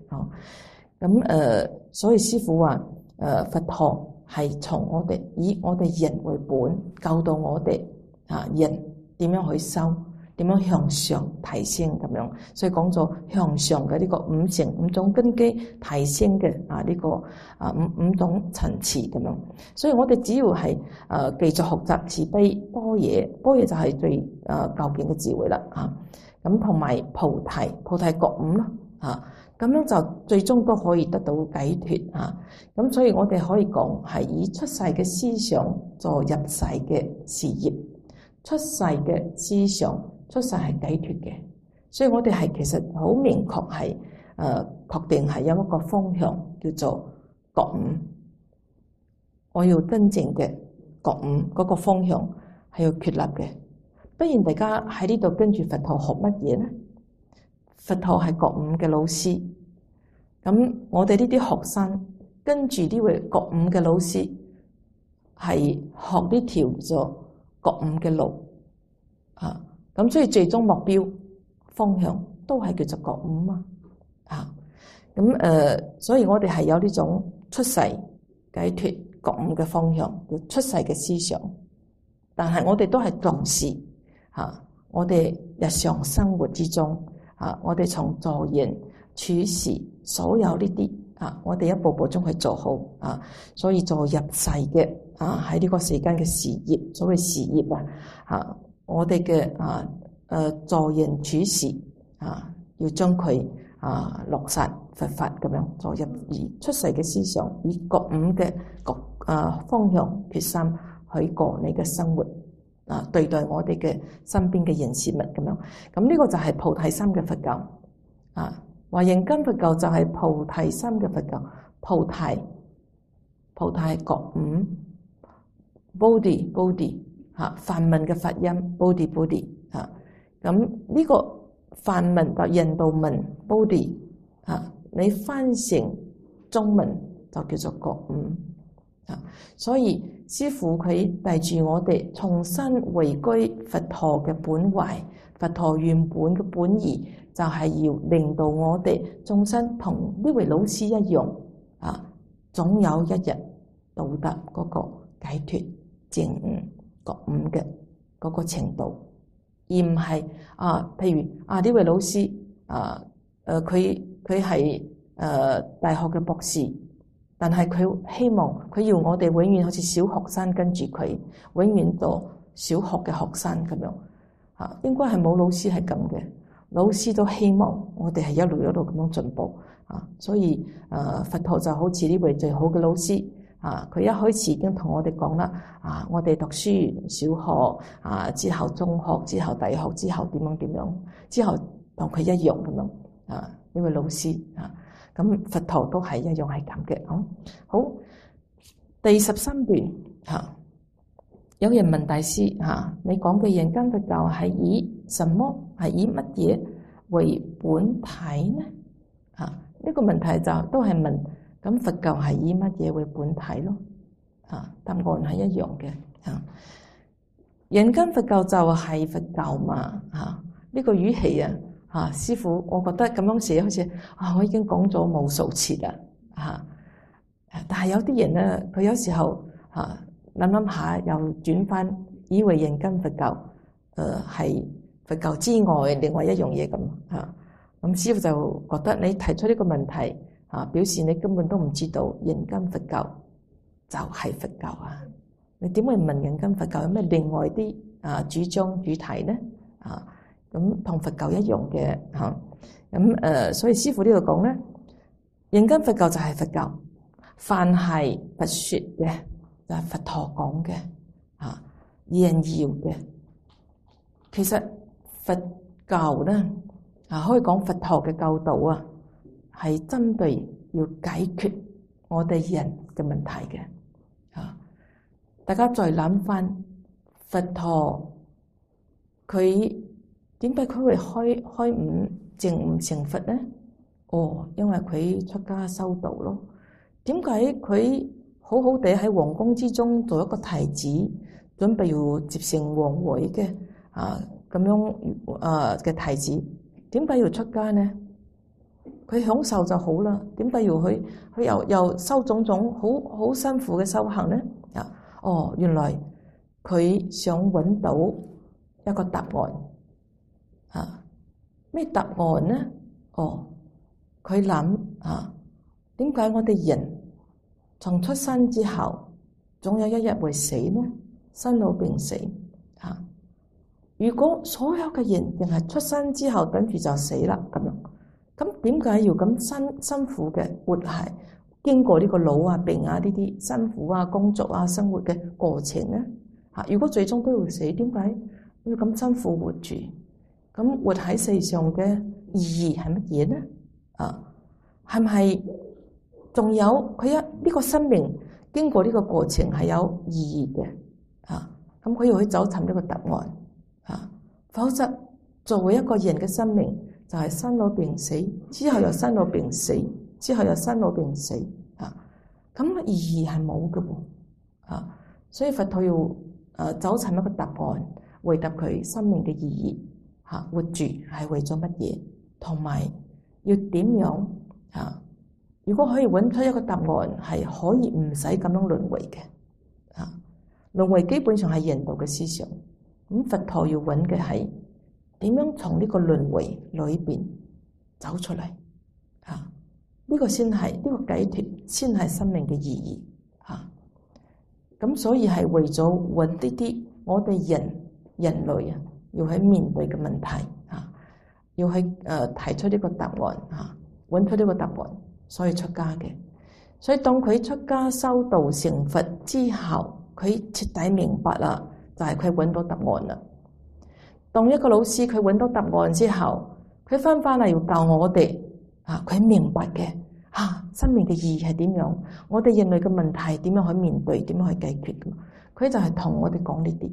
所以師父話佛陀係從我哋以我哋人為本，教導我哋人點樣去修，點樣向上提升咁樣，所以講咗向上嘅呢個五種根基提升嘅呢個五種層次咁樣，所以我哋只要係繼續學習慈悲般若就係最究竟嘅智慧啦咁同埋菩提覺悟啦咁樣就最終都可以得到解脫咁所以我哋可以講係以出世嘅思想做入世嘅事業，出世嘅思想出世係解脫嘅，所以我哋係其實好明確係確定係有一個方向叫做覺悟，我要真正嘅覺悟嗰個方向係要確立嘅。不然大家喺呢度跟住佛陀學乜嘢呢？佛陀係覺悟嘅老師，咁我哋呢啲學生跟住呢位覺悟嘅老師係學呢條咗覺悟嘅路咁所以最終目標方向都係叫做覺悟嘛所以我哋係有呢種出世解脫覺悟嘅方向，叫出世嘅思想。但係我哋都係重視我哋日常生活之中我哋從做人處事所有呢啲我哋一步步將佢做好所以做入世嘅喺呢個世間嘅事業，所謂事業我哋嘅做人處事要將佢落實佛法咁樣做入而出世嘅思想，以覺悟嘅方向決心去過你嘅生活對待我哋嘅身邊嘅人事物咁樣。咁呢個就係菩提心嘅佛教華嚴經佛教就係菩提心嘅佛教。菩提係覺悟 Bodhi 梵文嘅發音 Bodhi 咁呢個梵文就印度文 Bodhi 你翻成中文就叫做覺悟所以師父佢帶住我哋重新回歸佛陀嘅本懷，佛陀原本嘅本意就係要令到我哋眾生同呢位老師一樣總有一日到達嗰個解脫證悟覺悟嘅嗰個程度，而唔係譬如呢位老師佢係大學嘅博士，但係佢希望佢要我哋永遠好似小學生跟住佢，永遠做小學嘅學生咁樣應該係冇老師係咁嘅，老師都希望我哋係一路咁樣進步所以佛陀就好似呢位最好嘅老師佢一開始已經同我哋講啦我哋讀書小學之後中學之後大學之後點樣之後同佢一樣咁樣呢位老師咁佛陀都係一樣係咁嘅。好，第13段有人問大師你講嘅人間佛教係以什麼係以乜嘢為本體呢？呢個問題就都係問咁佛教係以乜嘢為本體咯？答案係一樣嘅人間佛教就係佛教嘛呢個語氣師父，我覺得咁樣寫好似我已經講咗無數次啦但係有啲人咧，佢有時候諗下又轉翻，以為人間佛教係佛教之外另外一樣嘢咁咁師父就覺得你提出呢個問題表示你根本都唔知道人間佛教就係佛教你點會問人間佛教有咩另外啲主張主題呢？咁同佛教一樣嘅咁所以師父呢度講咧，人間佛教就係佛教，凡係佛說嘅就係佛陀講嘅人要嘅。其實佛教咧可以講佛陀嘅教導係針對要解決我哋人嘅問題嘅大家再諗翻佛陀佢點解佢會開悟證悟成佛呢？因為佢出家修道咯。點解佢好好地喺皇宮之中做一個太子，準備要接承皇位嘅咁樣嘅太子，點解要出家呢？佢享受就好啦，點解要佢又修種種好辛苦嘅修行呢？原來佢想揾到一個答案。咩答案呢？佢諗點解我哋人從出生之後總有一日會死呢？生老病死如果所有嘅人淨係出生之後等住就死啦咁樣，咁點解要咁辛苦嘅活係經過呢個老病呢啲辛苦工作生活嘅過程呢？如果最終都要死，點解要咁辛苦活住？咁活喺世上嘅意義係乜嘢呢？係咪仲有佢呢個生命經過呢個過程係有意義嘅？咁佢要去找尋呢個答案否則作為一個人嘅生命就係生老病死，之後又生老病死，之後又生老病死咁意義係冇嘅喎所以佛陀要找尋一個答案，回答佢生命嘅意義。活住係為咗乜嘢？同埋要點樣如果可以揾出一個答案，係可以唔使咁樣輪迴嘅。輪迴基本上係人道嘅思想。咁佛陀要揾嘅係點樣從呢個輪迴裏邊走出嚟。呢個先係呢個解脫，先係生命嘅意義。咁所以係為咗揾呢啲我哋人類要喺面對嘅問題，要去提出呢個答案，揾出呢個答案，所以出家嘅。所以當佢出家修道成佛之後，佢徹底明白啦，就係佢揾到答案啦。當一個老師佢揾到答案之後，佢翻嚟要教我哋，佢明白嘅，生命嘅意義係點樣，我哋人類嘅問題點樣去面對，點樣去解決嘅。佢就係同我哋講呢啲。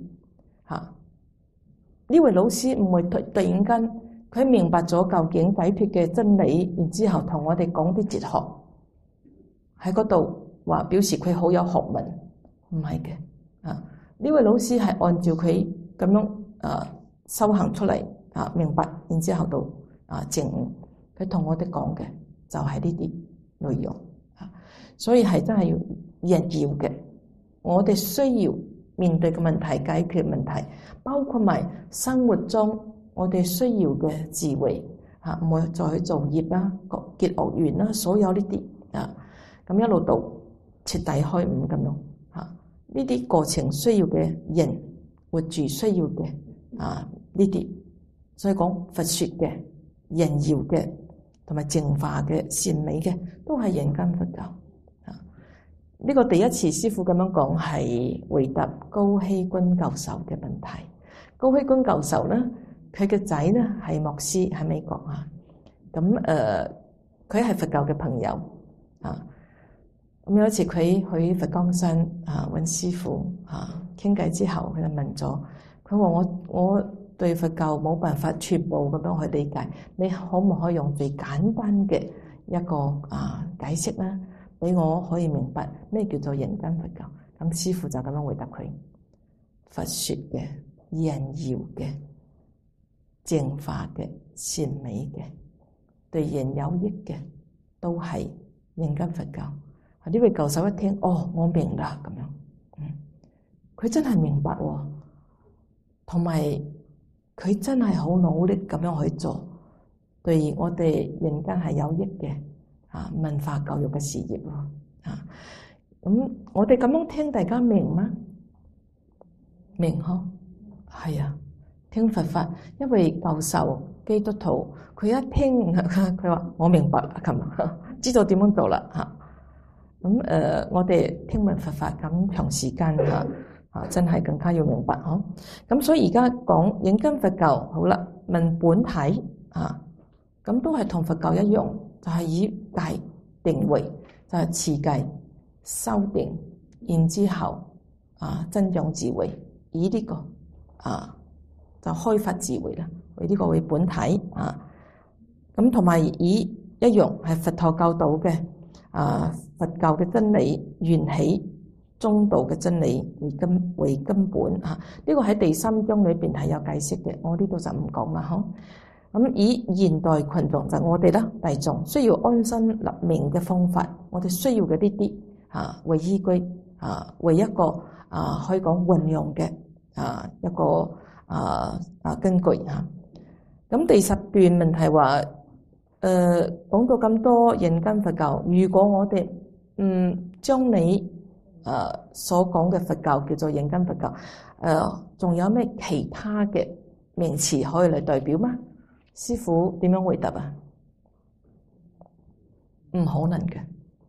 呢位老師唔會突然間佢明白咗究竟解脫嘅真理，然之後同我哋講啲哲學喺嗰度話表示佢好有學問，唔係嘅。呢位老師係按照佢咁樣修行出嚟，明白，然之後到證悟，佢同我哋講嘅就係呢啲內容。所以係真係要嘅，我哋需要面對嘅問題，解決問題，包括埋生活中我哋需要嘅智慧，唔會再去造業啦、結惡緣啦，所有呢啲咁一路到徹底開悟咁樣。呢啲過程需要嘅人活住需要嘅呢啲，所以講佛說嘅、人要嘅同埋淨化嘅、善美嘅，都係人間佛教。呢個第一次師父咁樣講係回答高希君教授嘅問題。高希君教授咧，佢嘅仔咧係牧師喺美國咁佢係佛教嘅朋友咁有一次佢去佛光山揾師父傾偈之後，佢就問咗，佢話我對佛教冇辦法全部咁樣去理解，你可唔可以用最簡單嘅一個解釋咧，俾我可以明白咩叫做人間佛教？咁師父就咁樣回答佢：佛說嘅、人要嘅、淨化嘅、善美嘅、對人有益嘅，都係人間佛教。呢位教授一聽，我明啦，咁樣，佢真係明白喎，同埋佢真係好努力咁樣去做，對我哋人間係有益嘅文化教育嘅事業咯。咁我哋咁樣聽，大家明嗎？明嗬，係聽佛法，因為教授基督徒，佢一聽佢話我明白啦，琴日知道點樣做啦咁我哋聽聞佛法咁長時間真係更加要明白嗬。咁所以而家講人間佛教好啦，問本體咁都係同佛教一樣，就係以戒定慧，就係持戒修定，然之後增長智慧，以呢個就開發智慧啦，以呢個為本體咁同埋以一樣係佛陀教導嘅佛教嘅真理緣起中道嘅真理為根本呢個喺第3章裏邊係有解釋嘅，我呢度就唔講啦咁以現代群眾就我哋啦，大眾需要安身立命嘅方法，我哋需要嘅呢啲為依據為一個可以講運用嘅一個根據咁第10段問題話講到咁多人間佛教，如果我哋將你所講嘅佛教叫做人間佛教，仲有咩其他嘅名詞可以嚟代表嗎？師父點樣回答唔可能嘅。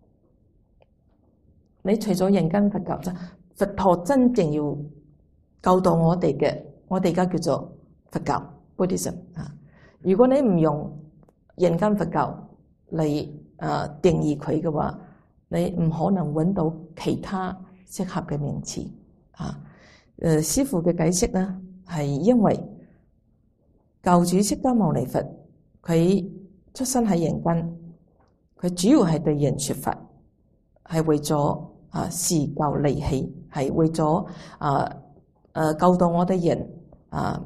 你除咗人間佛教，佛陀真正要教導我哋嘅，我哋而家叫做佛教 Buddhism 如果你唔用人間佛教嚟定義佢嘅話，你唔可能揾到其他適合嘅名詞師父嘅解釋呢，係因為教主釋迦牟尼佛佢出生喺人間，佢主要係對人說法，係為咗示教利器，係為咗教導我哋人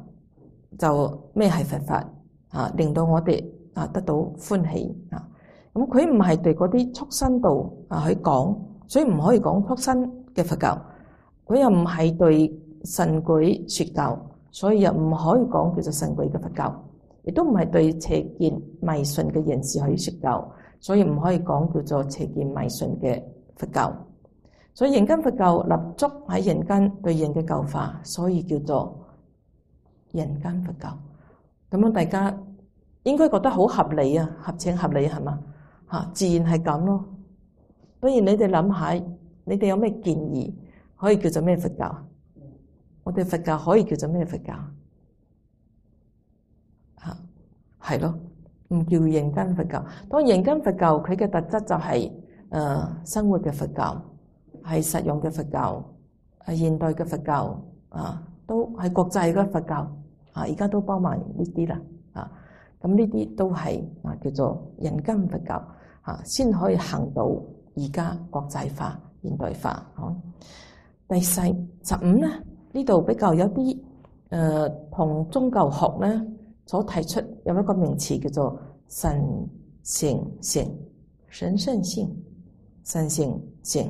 就咩係佛法令到我哋得到歡喜咁佢唔係對嗰啲畜生道去講，所以唔可以講畜生嘅佛教。佢又唔係對神鬼説教，所以又唔可以講叫做神鬼嘅佛教。亦都唔係對邪見迷信嘅人士可以説教，所以唔可以講叫做邪見迷信嘅佛教。所以人間佛教立足喺人間對人嘅教化，所以叫做人間佛教。咁樣大家應該覺得好合理啊，合情合理係嘛？自然係咁咯。不如你哋諗下，你哋有咩建議可以叫做咩佛教？我哋佛教可以叫做咩佛教？係咯，唔叫人間佛教。當然人間佛教佢嘅特質就係生活嘅佛教，係實用嘅佛教，係現代嘅佛教都係國際嘅佛教而家都包埋呢啲啦咁呢啲都係叫做人間佛教先可以行到而家國際化、現代化。第15咧，呢度比較有啲同宗教學咧所提出有一個名詞叫做神聖性、神聖性、神聖性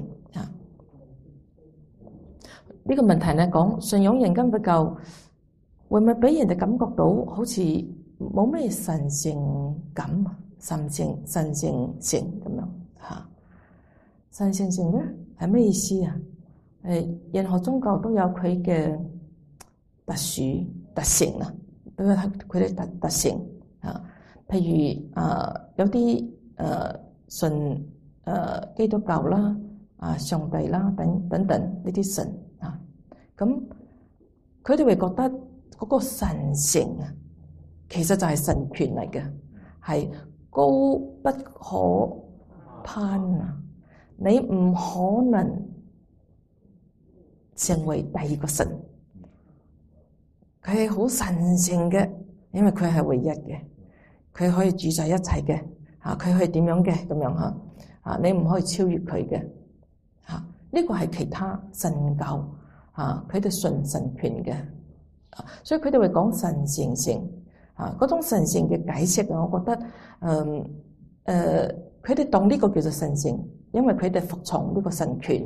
呢個問題咧講信仰人間佛教會唔會俾人哋感覺到好似冇咩神聖感、神聖性咁樣神聖性咧係咩意思啊？任何宗教都有佢嘅特殊特性都有佢哋特性譬如有啲信基督教啦上帝啦等等呢啲神咁佢哋會覺得嗰個神性其實就係神權嚟嘅，係高不可攀你唔可能成為第二個神，佢係好神聖嘅，因為佢係唯一嘅，佢可以主宰一切嘅佢可以點樣嘅咁樣你唔可以超越佢嘅呢個係其他神教佢哋信神權嘅所以佢哋會講神聖性嗰種神聖嘅解釋我覺得佢哋當呢個叫做神聖，因為佢哋服從呢個神權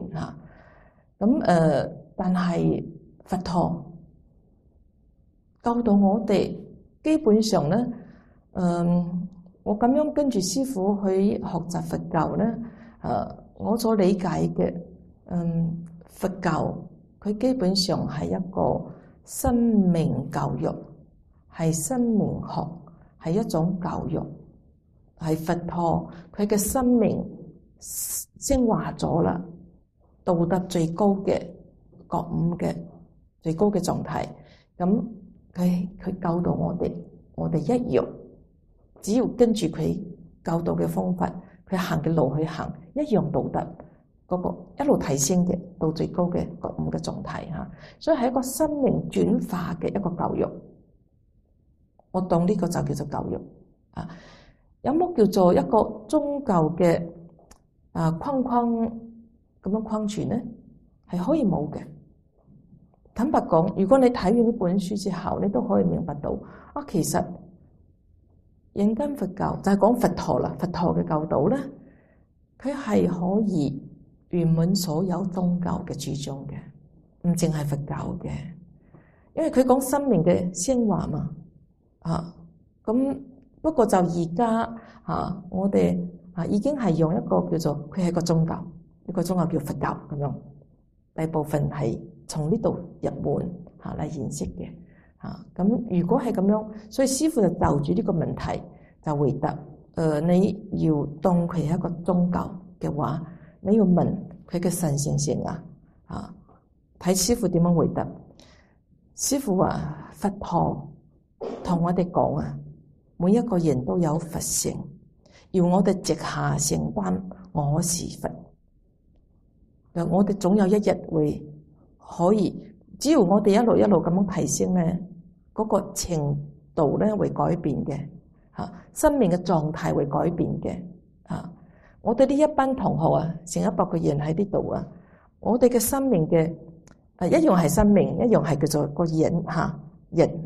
但係佛陀教導我哋基本上咧我咁樣跟住師父去學習佛教咧我所理解嘅佛教佢基本上係一個生命教育，係生命學，係一種教育，係佛陀佢嘅生命升華咗啦，道德最高嘅覺悟嘅最高嘅狀態。咁佢教導我哋一樣，只要跟住佢教導嘅方法，佢行嘅路去行，一樣道德嗰個一路提升嘅到最高嘅覺悟嘅狀態所以係一個生命轉化嘅一個教育。我當呢個就叫做教育有冇叫做一個宗教嘅框框咁樣框住呢？係可以冇嘅。坦白講，如果你睇完呢本書之後，你都可以明白到其實人間佛教就係講佛陀啦，佛陀嘅教導咧，佢係可以圓滿所有宗教嘅主張嘅，唔淨係佛教嘅，因為佢講生命嘅升華嘛咁不過就而家我哋已經係用一個叫做佢係個宗教，一個宗教叫佛教咁樣，大部分係從呢度入門嚟認識嘅咁如果係咁樣，所以師父就住呢個問題就回答你要當佢係一個宗教嘅話，你要問佢嘅神聖性睇師父點樣回答。師父話佛陀同我哋講每一個人都有佛性，要我哋直下承擔我是佛。我哋總有一日會可以，只要我哋一路一路咁樣提升咧，嗰個程度咧會改變嘅生命嘅狀態會改變嘅我哋呢一班同學成100個人喺呢度我哋嘅生命嘅一樣係生命，一樣係叫做個人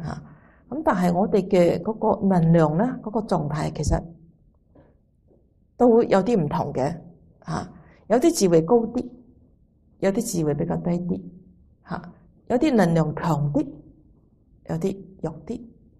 咁但係我哋嘅嗰個能量咧，嗰個狀態其實都有啲唔同嘅有啲智慧高啲，有啲智慧比較低啲有啲能量強啲，有啲弱啲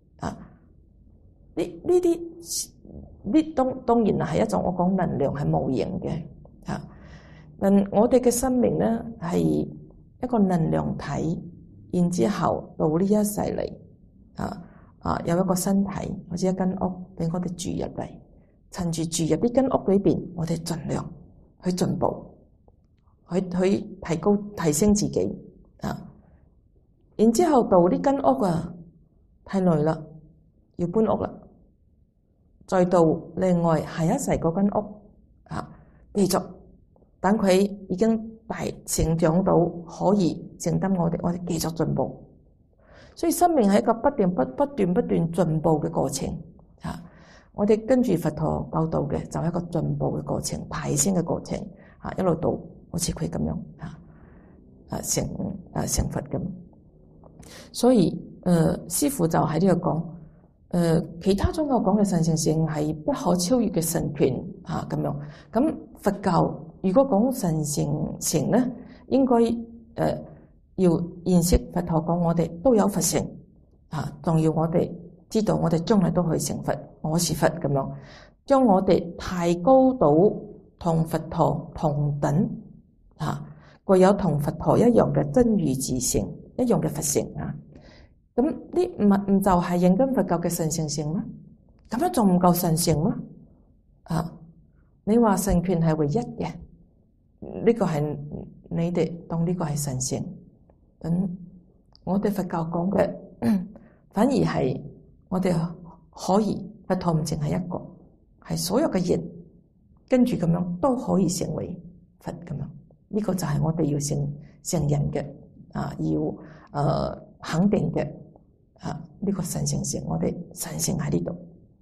呢啲當然係一種我講能量係無形嘅但我哋嘅生命咧係一個能量體，然之後到呢一世嚟有一個身體或者一間屋俾我哋住入嚟，趁住住入呢間屋裏邊，我哋盡量去進步，去提升自己然之後到呢間屋太耐啦，要搬屋啦，再到另外下一世嗰間屋繼續等佢已經大成長到可以承擔我哋繼續進步。所以生命係一個不斷進步嘅過程我哋跟住佛陀教導嘅就係一個進步嘅過程，提升嘅過程一路到好似佢咁樣成佛咁。所以師父就喺呢度講其他宗教講嘅神聖性係不可超越嘅神權咁樣。咁佛教如果講神聖性咧，應該要認識佛陀講我哋都有佛性仲要我哋知道我哋將來都可以成佛，我是佛咁樣，將我哋提高到同佛陀同等具有同佛陀一樣嘅真如自性，一樣嘅佛性咁呢唔就係認根佛教嘅神聖性咩？咁樣仲唔夠神聖咩？你話神權係唯一嘅，呢個係你哋當呢個係神聖，咁我哋佛教講嘅反而係我哋可以佛陀唔淨係一個，係所有嘅人跟住咁樣都可以成為佛咁樣。呢個就係我哋要承認嘅要肯定嘅呢個神聖性，我哋神聖喺呢度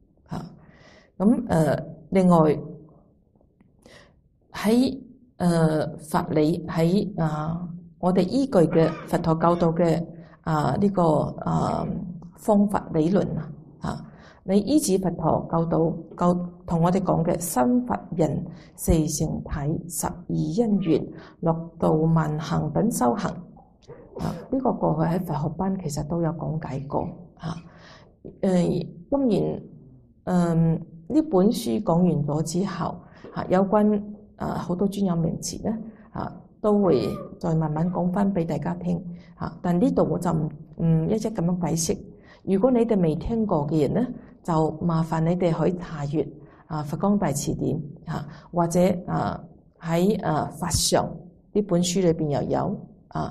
咁另外喺法理喺我哋依據嘅佛陀教導嘅呢個方法理論你依止佛陀教導同我哋講嘅身佛人四聖體十二因緣六度萬行等修行呢個過去喺佛學班其實都有講解過當然呢本書講完咗之後有關好多專有名詞咧都會再慢慢講翻俾大家聽但呢度我就唔一一咁樣解釋。如果你哋未聽過嘅人咧，就麻煩你哋可以查閱佛光大辭典或者喺法常呢本書裏邊又有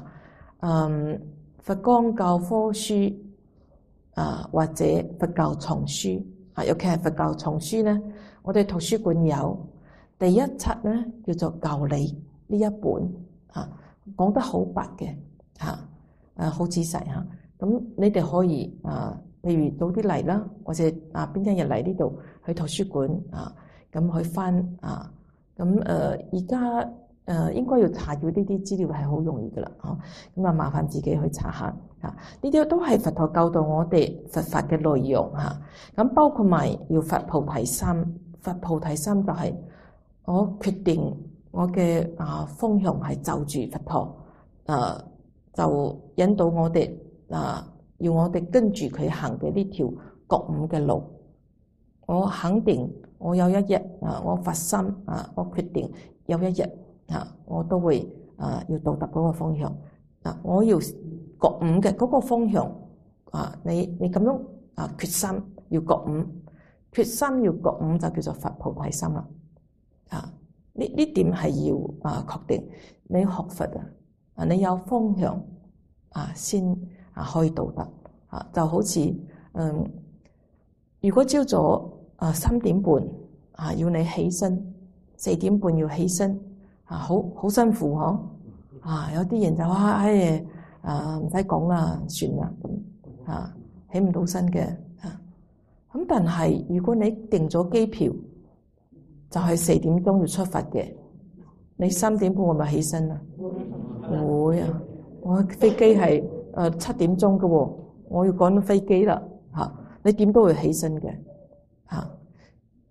佛光教科書或者佛教叢書尤其係佛教叢書咧，我哋圖書館有第一冊咧叫做教理呢一本講得好白嘅好仔細咁你哋可以譬如早啲嚟啦，或者邊一日嚟呢度去圖書館咁去翻咁而家應該要查閱呢啲資料係好容易噶啦咁麻煩自己去查下呢啲都係佛陀教導我哋佛法嘅內容咁包括埋要發菩提心。發菩提心就係我決定我嘅方向係就住佛陀就引導我哋要我哋跟住佢行嘅呢條覺悟嘅路。我肯定我有一日我發心我決定有一日我都會要到達嗰個方向我要覺悟嘅嗰個方向你咁樣決心要覺悟，決心要覺悟就叫做發菩提心啦呢點係要確定。你學佛你有方向先可以到達就好似如果朝早3點半要你起身，4點半要起身好辛苦嗬有啲人就話唔使講啦，算啦咁起唔到身嘅咁但係如果你訂咗機票就係4點鐘要出發嘅，你3點半會咪起身啊？唔會我飛機係7點鐘嘅喎，我要趕飛機啦你點都會起身嘅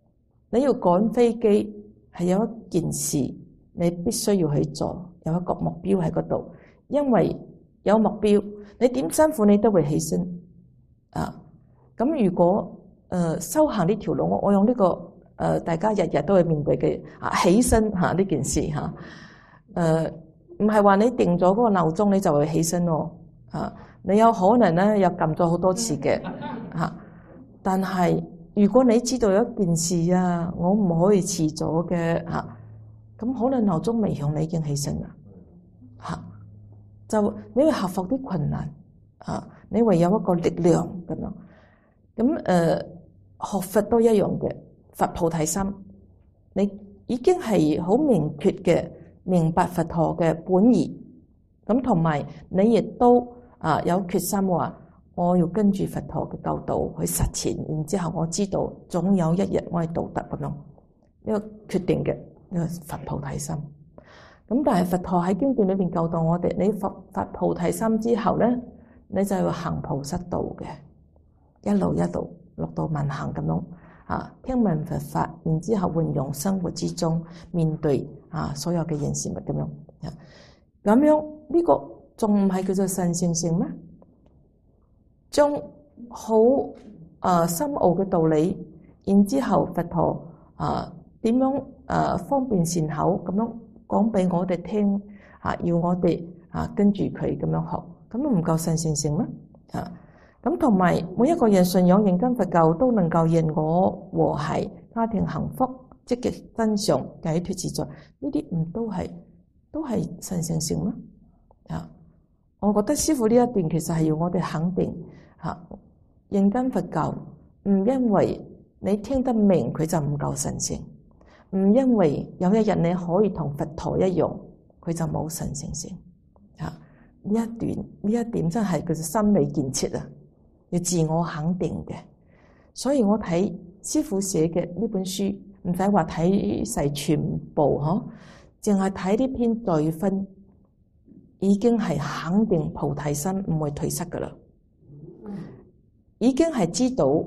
你要趕飛機係有一件事你必須要去做，有一個目標喺嗰度，因為有目標，你點辛苦你都會起身啊。咁如果修行呢條路，我用呢個大家日日都會面對嘅起身呢件事嚇，唔係話你定咗嗰個鬧鐘你就會起身咯啊，你有可能咧又撳咗好多次嘅嚇，但係如果你知道有一件事啊，我唔可以遲咗嘅嚇，咁可能鬧鐘未響你已經起身啦嚇，就你會克服啲困難啊，你會有一個力量咁樣。咁學佛都一樣嘅，佛菩提心，你已經係好明確嘅明白佛陀嘅本意，咁同埋你亦都有決心話，我要跟住佛陀嘅教導去實踐，然之後我知道總有一日我係道德咁樣，呢個決定嘅呢個佛菩提心。咁但係佛陀喺經典裏邊教導我哋，你佛菩提心之後咧，你就要行菩薩道嘅。一路落到萬行咁樣聽聞佛法，然之後運用生活之中面對所有嘅人事物咁樣。咁樣呢個仲唔係叫做神聖性咩？將好深奧嘅道理，然之後佛陀點樣方便善口咁樣講俾我哋聽要我哋跟住佢咁樣學，咁都唔夠神聖性咩？咁同埋每一個人信仰認真佛教都能夠令我和諧、家庭幸福、積極真相、解脫自在，呢啲唔都係神聖性咩？我覺得師父呢一段其實係要我哋肯定認真佛教，唔因為你聽得明佢就唔夠神聖，唔因為有一日你可以同佛陀一樣，佢就冇神聖性。呢一點真係叫做心理建設啊！要自我肯定嘅，所以我睇師父寫嘅呢本書，唔使話睇晒全部淨係睇呢篇序分，已經係肯定菩提心唔會退失噶啦，已經係知道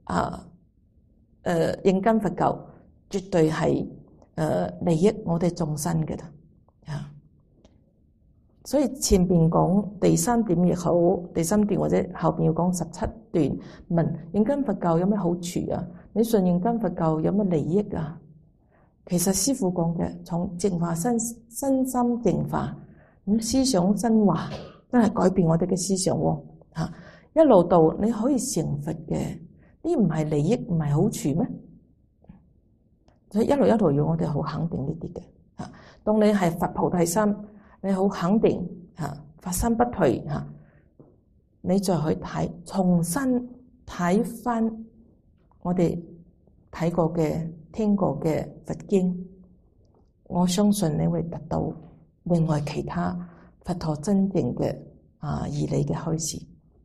認真佛教絕對係利益我哋眾生嘅啦。所以前邊講第三點亦好，第三段或者後邊要講17段，問認真佛教有咩好處啊？你信認真佛教有咩利益啊？其實師父講嘅，從淨化身心淨化，咁思想真化，真係改變我哋嘅思想喎。一路到你可以成佛嘅，呢唔係利益，唔係好處咩？所以一路要我哋好肯定呢啲嘅。當你係佛菩提心，你好肯定發心不退你再去睇，重新睇翻我哋睇過嘅、聽過嘅佛經，我相信你會得到另外其他佛陀真正嘅義理嘅開示。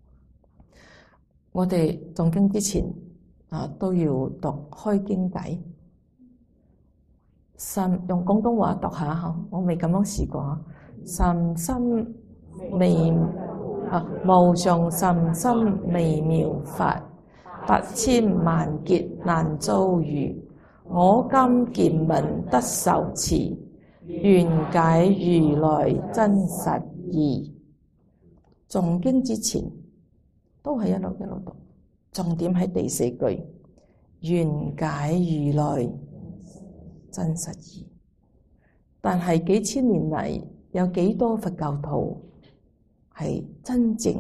我哋誦經之前都要讀開經偈，用廣東話讀下我未咁樣試過甚深微無上甚深微妙法，百千萬劫難遭遇。我今見聞得受持，願解如來真實義。誦經之前都係一路讀，重點喺第4句，願解如來真實義。但係幾千年嚟，有幾多佛教徒係真正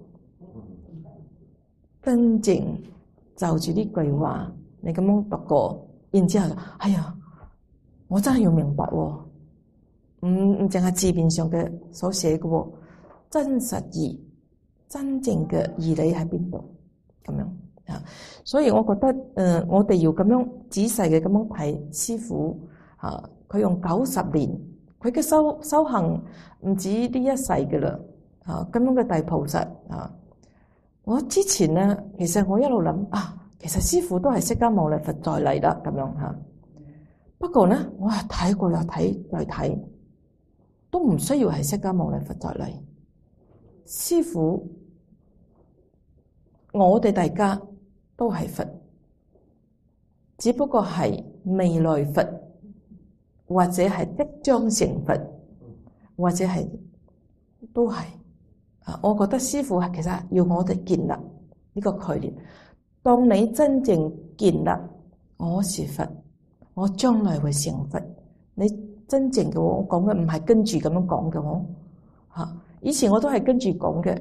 就住呢句話，你咁樣讀過，然之後就哎呀，我真係要明白喎，唔淨係字面上嘅所寫嘅喎，真實義，真正嘅義理喺邊度咁樣所以我覺得我哋要咁樣仔細嘅咁樣睇師父佢用90年。佢嘅修行唔止呢一世嘅啦，咁樣嘅大菩薩我之前咧，其實我一路諗其實師父都係釋迦牟尼佛再嚟啦，咁樣不過咧，我係睇過又睇再睇，都唔需要係釋迦牟尼佛再嚟。師父，我哋大家都係佛， 只不過係未來佛，或者係即將成佛，或者係都係。我覺得師父其實要我哋建立呢個概念。當你真正建立我是佛，我將來會成佛，你真正嘅我講嘅唔係跟住咁樣講嘅我以前我都係跟住講嘅，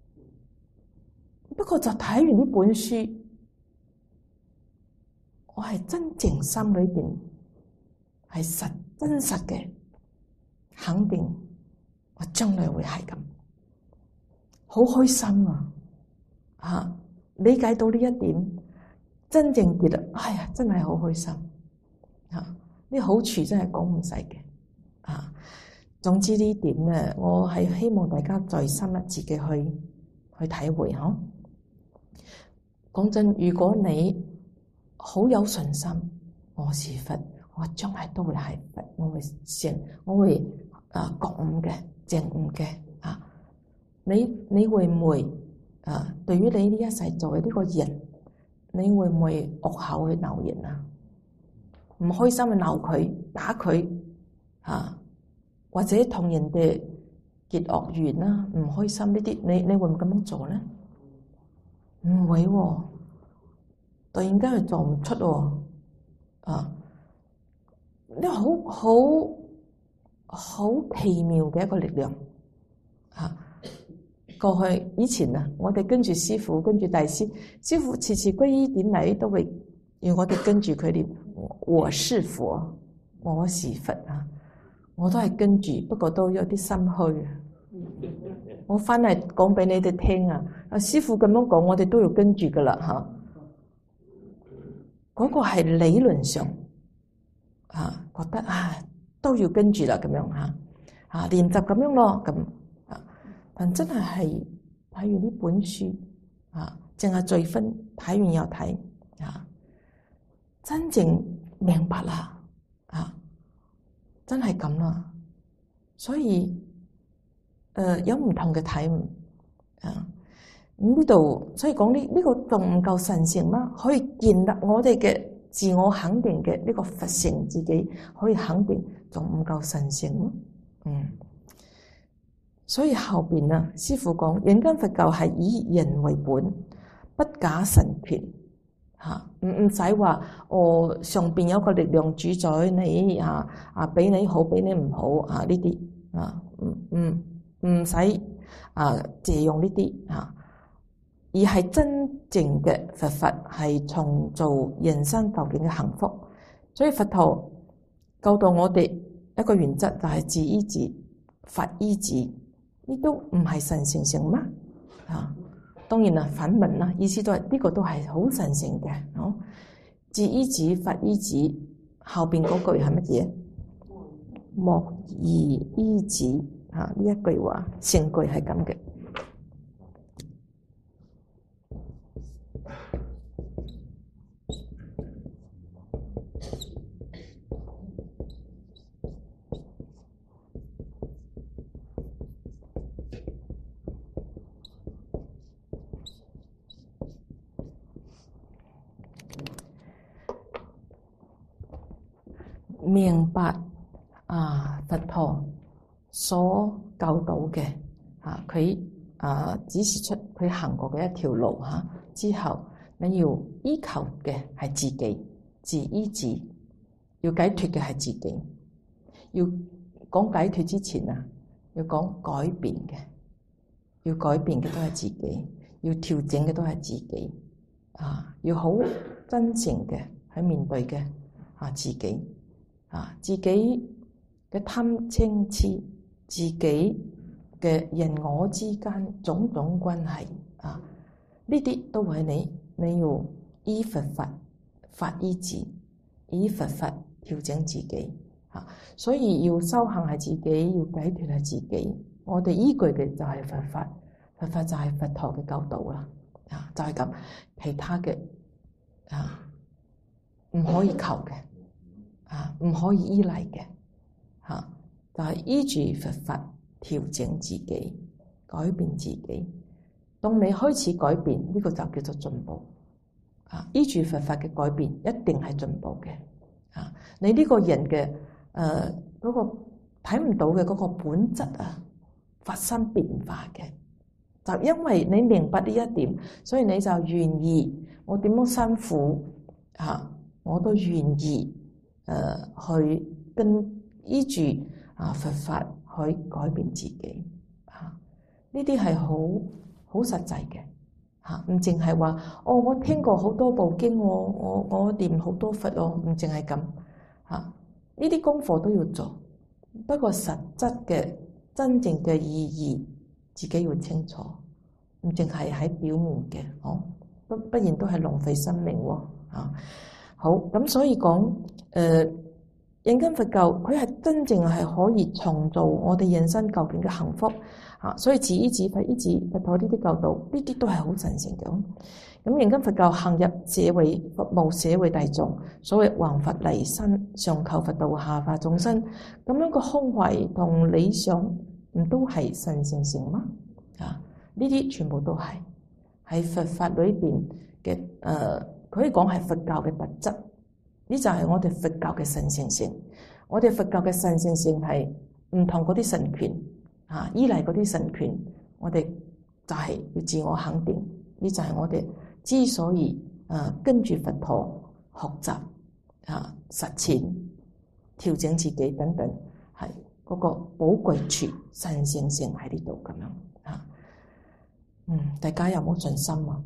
不過就睇完呢本書，我係真正心裏邊係真實嘅肯定，我將來會係咁，好開心理解到呢一點，真正覺得哎呀真係好開心呢好處真係講唔晒嘅總之呢點咧，我係希望大家再深入自己去體會講真，如果你好有信心，我是佛，我將來都會係佛，我會覺悟嘅、證悟嘅你會唔會對於你呢一世作為呢個人，你會唔會惡口去鬧人唔開心去鬧佢、打佢或者同人哋結惡緣唔開心呢啲，你會唔會咁樣做咧？唔會突然間係做唔出呢好奇妙嘅一個力量過去以前我哋跟住師父，跟住大師父次次皈依典禮都會要我哋跟住佢哋，我是佛，我是佛我都係跟住，不過都有啲心虛。我翻嚟講俾你哋聽師父咁樣講，我哋都要跟住噶啦嗰個係理論上覺得都要跟住啦咁樣練習咁樣咯咁但真係睇完呢本書淨係序分睇完又睇真正明白啦真係咁啦，所以有唔同嘅體悟呢度，所以講呢個仲唔夠神聖嗎？可以建立我哋嘅自我肯定嘅呢個佛性，自己可以肯定，仲唔夠神聖嗎？所以後邊師父講人間佛教係以人為本，不假神權唔使話上邊有個力量主宰你俾你好俾你唔好呢啲唔使借用呢啲而係真正嘅佛法係創造人生究竟嘅幸福。所以佛陀教導我哋一個原則就係自依止、法依止，呢都唔係神聖性嗎？當然反問意思都係呢個都係好神聖嘅。自依止、法依止，後邊嗰句係乜嘢？莫而依止呢一句話，成句係咁嘅。明白佛陀所教導嘅佢指示出佢行過嘅一條路之後，你要依求嘅係自己，自依止，要解脫嘅係自己。要講解脫之前要講改變嘅，要改變嘅都係自己，要調整嘅都係自己要好真誠嘅去面對嘅自己。自己嘅貪嗔痴，自己嘅人我之間種種關係呢啲都係你要依佛法，法依止，依佛法調整自己所以要修行係自己，要解脫係自己。我哋依據嘅就係佛法，佛法就係佛陀嘅教導啦就係咁，其他嘅唔可以求嘅唔可以依賴嘅就係依住佛法調整自己，改變自己。當你開始改變，呢個就叫做進步依住佛法嘅改變，一定係進步嘅。你呢個人嘅嗰個睇唔到嘅嗰個本質發生變化嘅，就因為你明白呢一點，所以你就願意我點樣辛苦我都願意去跟依住佛法去改變自己。呢啲係好實際嘅。唔淨係話我聽過好多部經，我念好多佛唔淨係咁。呢啲功課都要做，不過實質嘅真正嘅意義自己要清楚，唔淨係喺表面嘅，不然都係浪費生命喎。好，咁所以講印根佛教佢係真正係可以創造我哋人生究竟嘅幸福。所以自依止佛依止佛陀呢啲教導，呢啲都係好神聖嘅。咁印根佛教行入社會服務社會大眾，所謂還佛離身，上求佛道，下化眾生，咁樣個胸懷同理想唔都係神聖性嗎？呢啲全部都係喺佛法裏邊嘅可以講係佛教嘅特質。呢就係我哋佛教嘅神聖性。我哋佛教嘅神聖性係唔同嗰啲神權。依賴嗰啲神權，我哋就係要自我肯定。呢就係我哋之所以跟住佛陀學習實踐、調整自己等等，係嗰個寶貴處、神聖性喺呢度咁樣。大家有冇信心啊？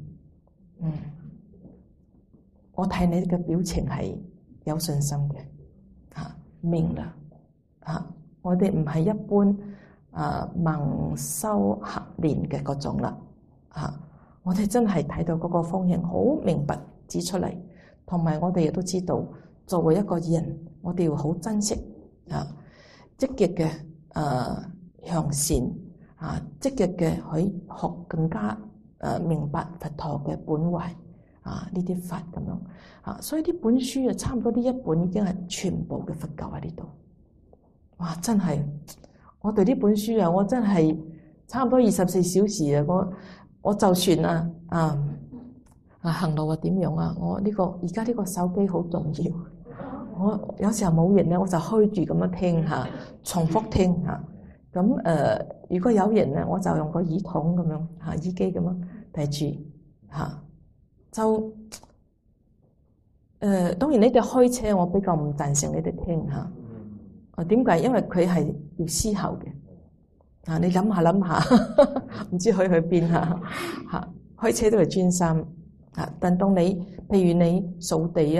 我睇你嘅表情係有信心嘅。明啦。我哋唔係一般盲修合練嘅嗰種啦。我哋真係睇到嗰個方向好明白指出嚟，同埋我哋亦都知道作為一個人，我哋要好珍惜積極嘅向善積極嘅去學更加明白佛陀嘅本懷呢啲法咁樣。所以呢本書差唔多呢一本已經係全部嘅佛教喺呢度。哇！真係我對呢本書我真係差唔多24小時我就算行路點樣我而家呢個手機好重要。我有時候冇人咧，我就開住咁樣聽重複聽咁如果有人咧，我就用個耳筒咁樣耳機咁樣戴住就當然你哋開車，我比較唔贊成你哋聽點解？因為佢係要思考嘅。你諗下，唔知去邊開車都係專心但當你譬如你掃地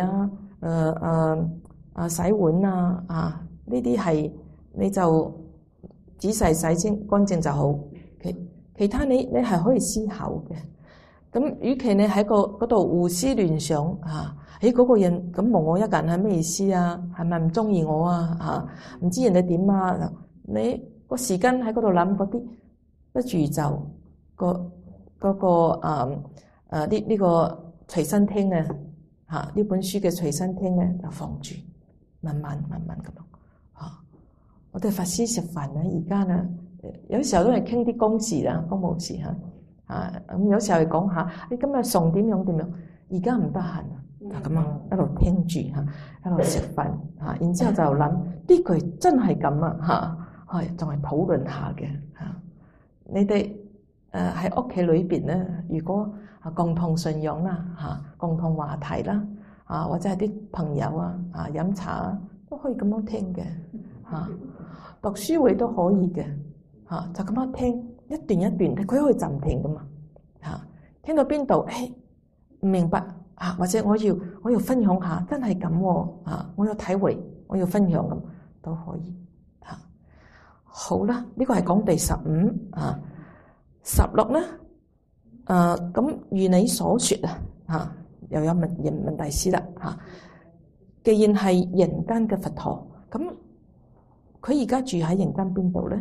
洗碗呢啲係你就仔細洗清乾淨就好。其他你係可以思考嘅。咁與其你喺嗰度胡思亂想嗰個人咁望我一眼係咩意思係咪唔中意我唔知人哋點你個時間喺嗰度諗嗰啲，不如就嗰個呢個隨身聽呢本書嘅隨身聽呢就放住，慢慢咁樣我哋法師食飯而家呢有時候都係傾啲公事公務事咁有時候講下你今日餸點樣，而家唔得閒咁樣一路聽住一路食飯然之後就諗呢句真係咁仲係討論下嘅你哋喺屋企裏邊咧，如果共同信仰共同話題啦或者係啲朋友飲茶都可以咁樣聽嘅讀書會都可以嘅就咁樣聽一段一段，佢可以暫停噶嘛聽到邊度唔明白或者我要分享下，真係咁我有體會，我要分享咁都可以好啦，呢個係講第15 16咧咁如你所說又有問大師啦既然係人間嘅佛陀，咁佢而家住喺人間邊度咧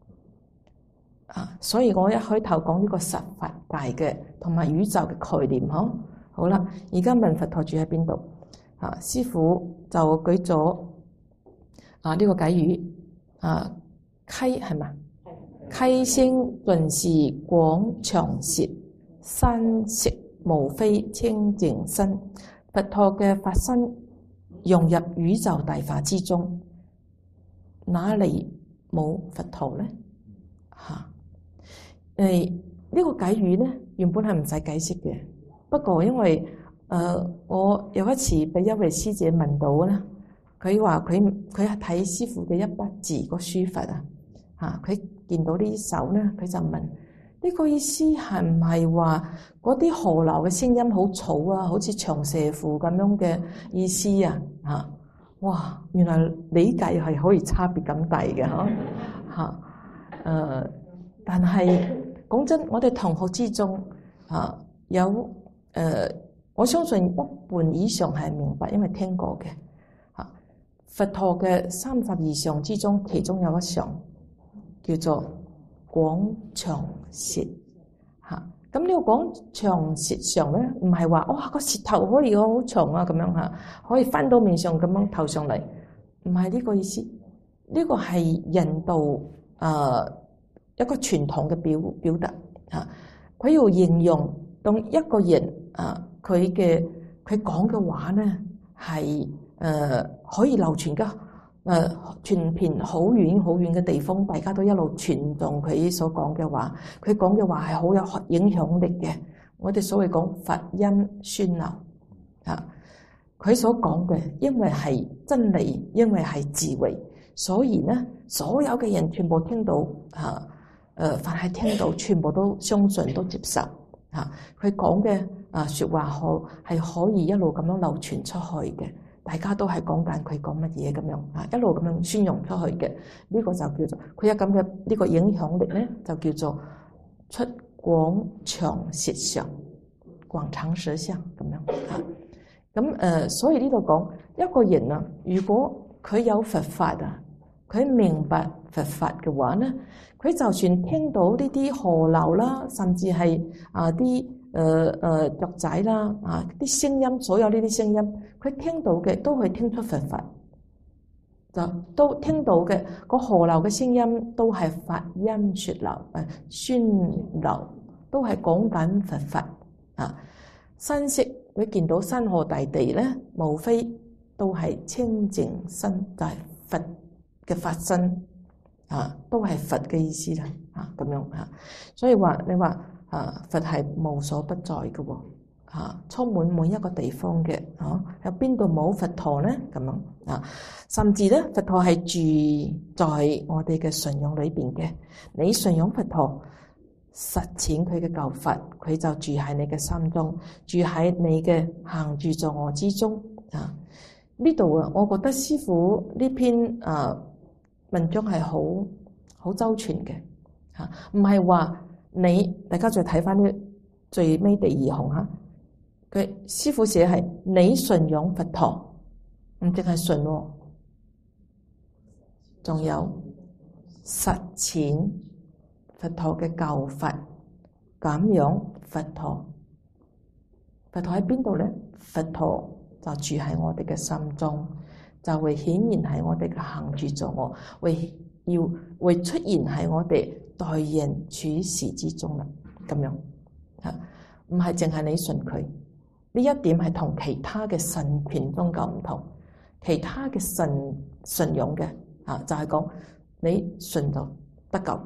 所以我一開頭講呢個實法界嘅同埋宇宙嘅概念好啦，而家問佛陀住喺邊度師父就舉咗呢個偈語溪係嘛？溪聲盡是廣長舌，山色無非清淨身。佛陀嘅法身融入宇宙大法之中，哪裡冇佛陀呢？呢個解語咧原本係唔使解釋嘅，不過因為我有一次俾一位師姐問到咧，佢話佢係睇師父嘅一筆字個書法啊，佢見到呢首咧，佢就問呢個意思係唔係話嗰啲河流嘅聲音好嘈啊，好似長蛇符咁樣嘅意思啊？哇！原來理解係可以差別咁大嘅但係講真，我哋同學之中有我相信一半以上係明白，因為聽過嘅佛陀嘅32相之中，其中有一相叫做廣長舌咁呢個廣長舌相咧，唔係話哇個舌頭可以好長啊咁樣可以翻到面上咁樣頭上嚟，唔係呢個意思。呢個係印度一個傳統嘅表達佢要形容當一個人佢講嘅話咧係可以流傳嘅。傳遍好遠好遠嘅地方，大家都一路傳頌佢所講嘅話。佢講嘅話係好有影響力嘅。我哋所謂講法音宣流佢所講嘅，因為係真理，因為係智慧，所以呢，所有嘅人全部聽到凡係聽到，全部都相信，都接受佢講嘅說話係可以一路咁樣流傳出去嘅。大家都係講緊佢講乜嘢咁樣一路咁樣宣揚出去嘅，呢個就叫做佢有咁嘅呢個影響力咧，就叫做出廣長舌相，廣長舌相咁樣咁所以呢度講一個人如果佢有佛法佢明白佛法嘅話咧，佢就算聽到呢啲河流啦，甚至係啲雀仔啦啲聲音，所有呢啲聲音，佢聽到嘅都係聽出佛法，就都聽到嘅個河流嘅聲音都係法音說流宣流，都係講緊佛法身色。佢見到山河大地咧，無非都係清淨身，就係佛嘅法身都係佛嘅意思啦咁樣所以話你話佛係無所不在嘅充滿每一個地方嘅有邊度冇佛陀咧？咁樣甚至咧佛陀係住在我哋嘅信仰裏邊嘅。你信仰佛陀，實踐佢嘅教法，佢就住喺你嘅心中，住喺你嘅行住坐臥之中呢度我覺得師父呢篇文章係好周全嘅唔係話大家再睇翻呢最尾第二行佢師父寫係你信仰佛陀，唔淨係信仲有實踐佛陀嘅教法，咁樣佛陀喺邊度咧？佛陀就住喺我哋嘅心中，就會顯現喺我哋嘅行住坐臥，會出現喺我哋待人處事之中啦。咁樣唔係淨係你信佢呢一點，係同其他嘅神權宗教唔同。其他嘅信仰嘅就係講你信就得救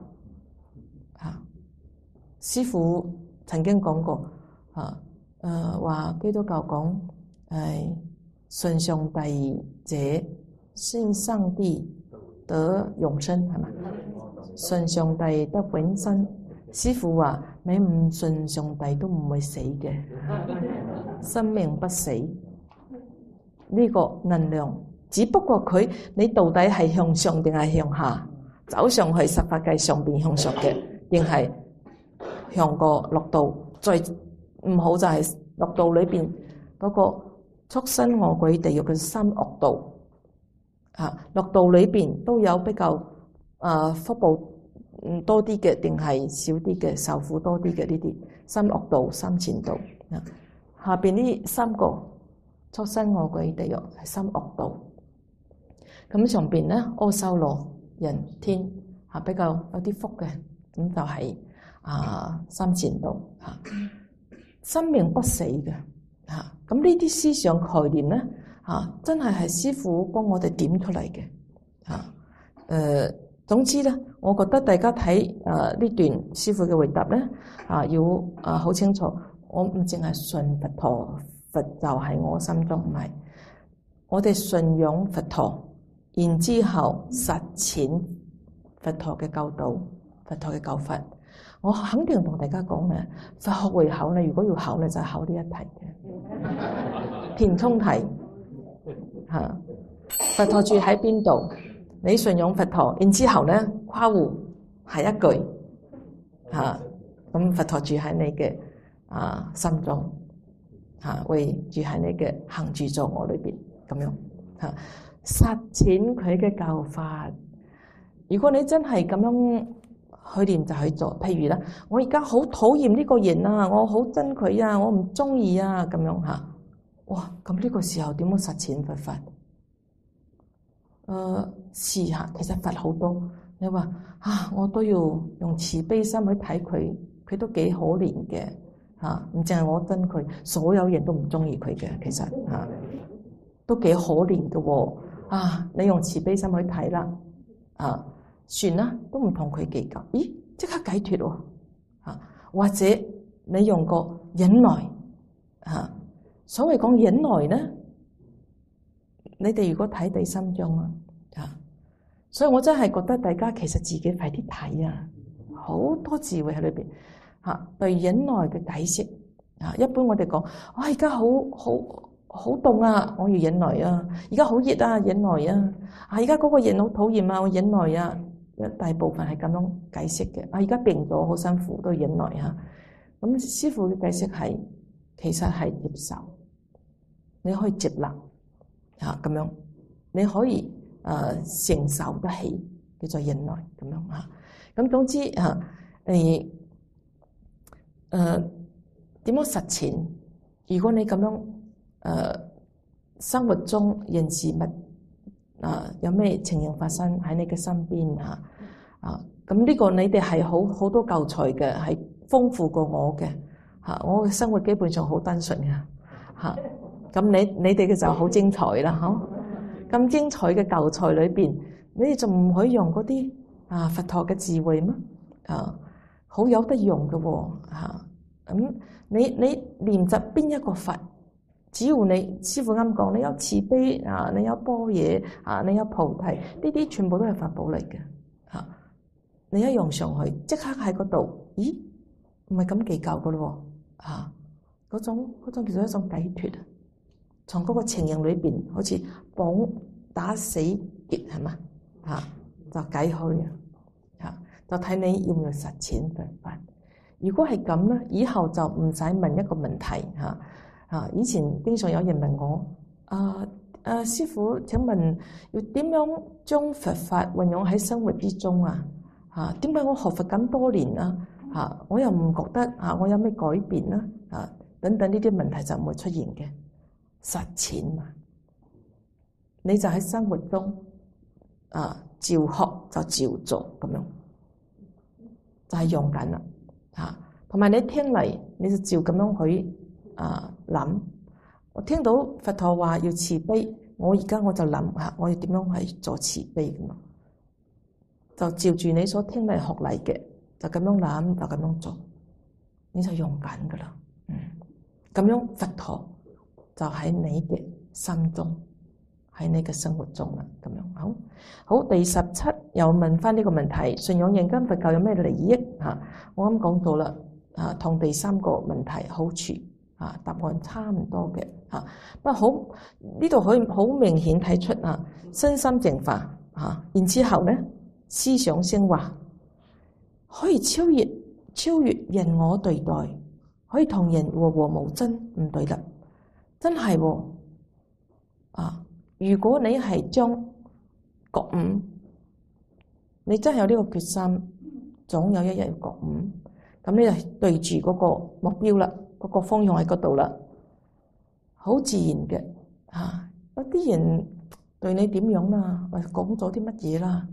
師父曾經講過話基督教講信上帝者，信上帝得永生，係嘛？信上帝得永生。師父話你唔信上帝都唔會死嘅生命不死，呢個能量只不過你到底係向上定係向下，走上去十法界上邊向上嘅，定係向個六道？最唔好就係六道裏邊嗰個畜生餓鬼地獄嘅三惡道六道裏邊都有比較福報多啲嘅，定係少啲嘅，受苦多啲嘅呢啲三惡道、三善道下邊呢三個畜生餓鬼地獄係三惡道。咁上邊咧阿修羅人天比較有啲福嘅，咁就係三善道生命不死嘅嚇。咁呢啲思想概念咧嚇，真係師父幫我哋點出嚟嘅嚇。總之咧，我覺得大家睇呢段師父嘅回答咧要好清楚。我唔淨係信佛陀，佛就喺我心中，唔係。我哋信仰佛陀，然之後實踐佛陀嘅教導、佛陀嘅教法。我肯定同大家講嘅，佛學會考咧，如果要考咧，就係考呢一題嘅填充題嚇。佛陀住喺邊度？你信仰佛陀，然之後咧，括弧係一句嚇。咁佛陀住喺你嘅心中會住喺你嘅行住坐臥裏邊咁樣嚇。實踐佢嘅教法。如果你真係咁樣去練就去做，譬如啦，我而家好討厭呢個人啊，我好憎佢啊，我唔中意啊，咁樣嚇。哇！咁呢個時候點樣實踐佛法？試下，其實佛好多。你話我都要用慈悲心去睇佢，佢都幾可憐嘅嚇。唔淨係我憎佢，所有人都唔中意佢嘅，其實都幾可憐嘅喎。你用慈悲心去睇啦，算啦，都唔同佢計較。咦，即刻解脫喎！或者你用個忍耐所謂講忍耐咧，你哋如果睇第三章所以我真係覺得大家其實自己快啲睇好多智慧喺裏邊對忍耐嘅解釋一般我哋講，我而家好凍啊，我要忍耐啊！而家好熱啊，忍耐啊！而家嗰個人好討厭啊，我忍耐啊！一大部分係咁樣解釋嘅。而家病咗好辛苦，都忍耐咁師父嘅解釋係，其實係接受，你可以接納咁樣，你可以承受得起，叫做忍耐咁樣咁總之點樣實踐？如果你咁樣生活中人事物有咩情形發生喺你嘅身邊咁呢個你哋係好多教材嘅，係豐富過我嘅我嘅生活基本上好單純嘅咁你哋嘅就好精彩啦咁精彩嘅教材裏邊，你哋仲唔可以用嗰啲佛陀嘅智慧咩？好有得用嘅咁你練習邊一個佛？只要你師父啱講，你有慈悲你有般若你有菩提，呢啲全部都係法寶嚟嘅你一用上去，即刻喺嗰度，咦？唔係咁計較嘅咯嗰種叫做一種解脫從嗰個情形裏邊，好似綁打死結係嘛就解開就睇你要唔要實踐佛法。如果係咁咧，以後就唔使問一個問題以前經常有人問我師父，請問要點樣將佛法運用喺生活之中點解我學佛咁多年我又唔覺得我有咩改變啦等等呢啲問題就唔會出現嘅。實踐嘛，你就喺生活中照學就照做咁樣，就係用緊啦同埋你聽嚟你就照咁樣去諗。我聽到佛陀話要慈悲，我而家我就諗我要點樣去做慈悲咁，就照住你所聽嚟學嚟嘅，就咁樣諗，就咁樣做，你就用緊噶啦。咁樣佛陀就喺你嘅心中，喺你嘅生活中啦。咁樣好。第17又問翻呢個問題：信仰人間佛教有咩利益？我啱講到啦，同第3個問題好處答案差唔多嘅不過好呢度可以好明顯睇出身心淨化然之後咧思想升華，可以超越人我對待，可以同人和無爭，唔對立。真係如果你係將覺悟，你真係有呢個決心，總有一日要覺悟，咁你就對住嗰個目標啦，嗰個方向喺嗰度啦，好自然嘅有啲人對你點樣啦，或者講咗啲乜嘢啦，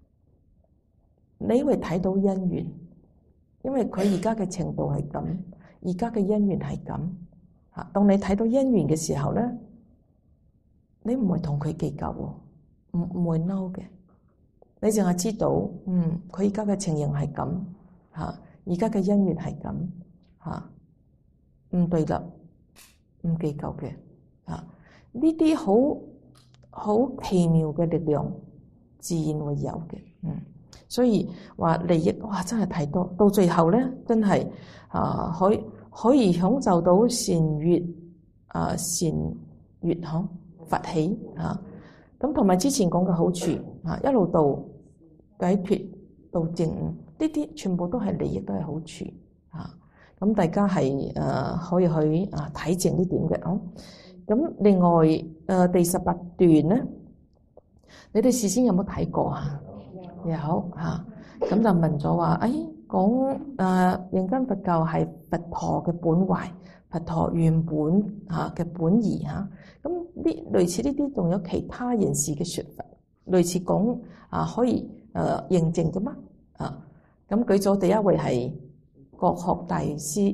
你會睇到因緣，因為佢而家嘅程度係咁， 而家嘅因緣係咁嚇。當你睇到因緣嘅時候咧，你唔會同佢計較喎，唔會嬲嘅。你淨係知道，佢而家嘅情形係咁嚇，而家嘅因緣係咁嚇，唔對立，唔計較嘅嚇。呢啲好奇妙嘅力量，自然會有嘅。所以話利益哇，真係太多，到最後咧，真係可以享受到善悅善悅嗬，佛喜啊。咁同埋之前講嘅好處一路到解脫到證悟，呢啲全部都係利益，都係好處啊。咁大家係可以去睇正呢點嘅。咁另外第18段咧，你哋事先有冇睇過啊？有嚇。咁就問咗話，講人間佛教係佛陀嘅本懷，佛陀原本嘅本義嚇。咁呢類似呢啲，仲有其他人士嘅説法，類似講可以認證嘅嗎？咁舉咗第一位係國學大師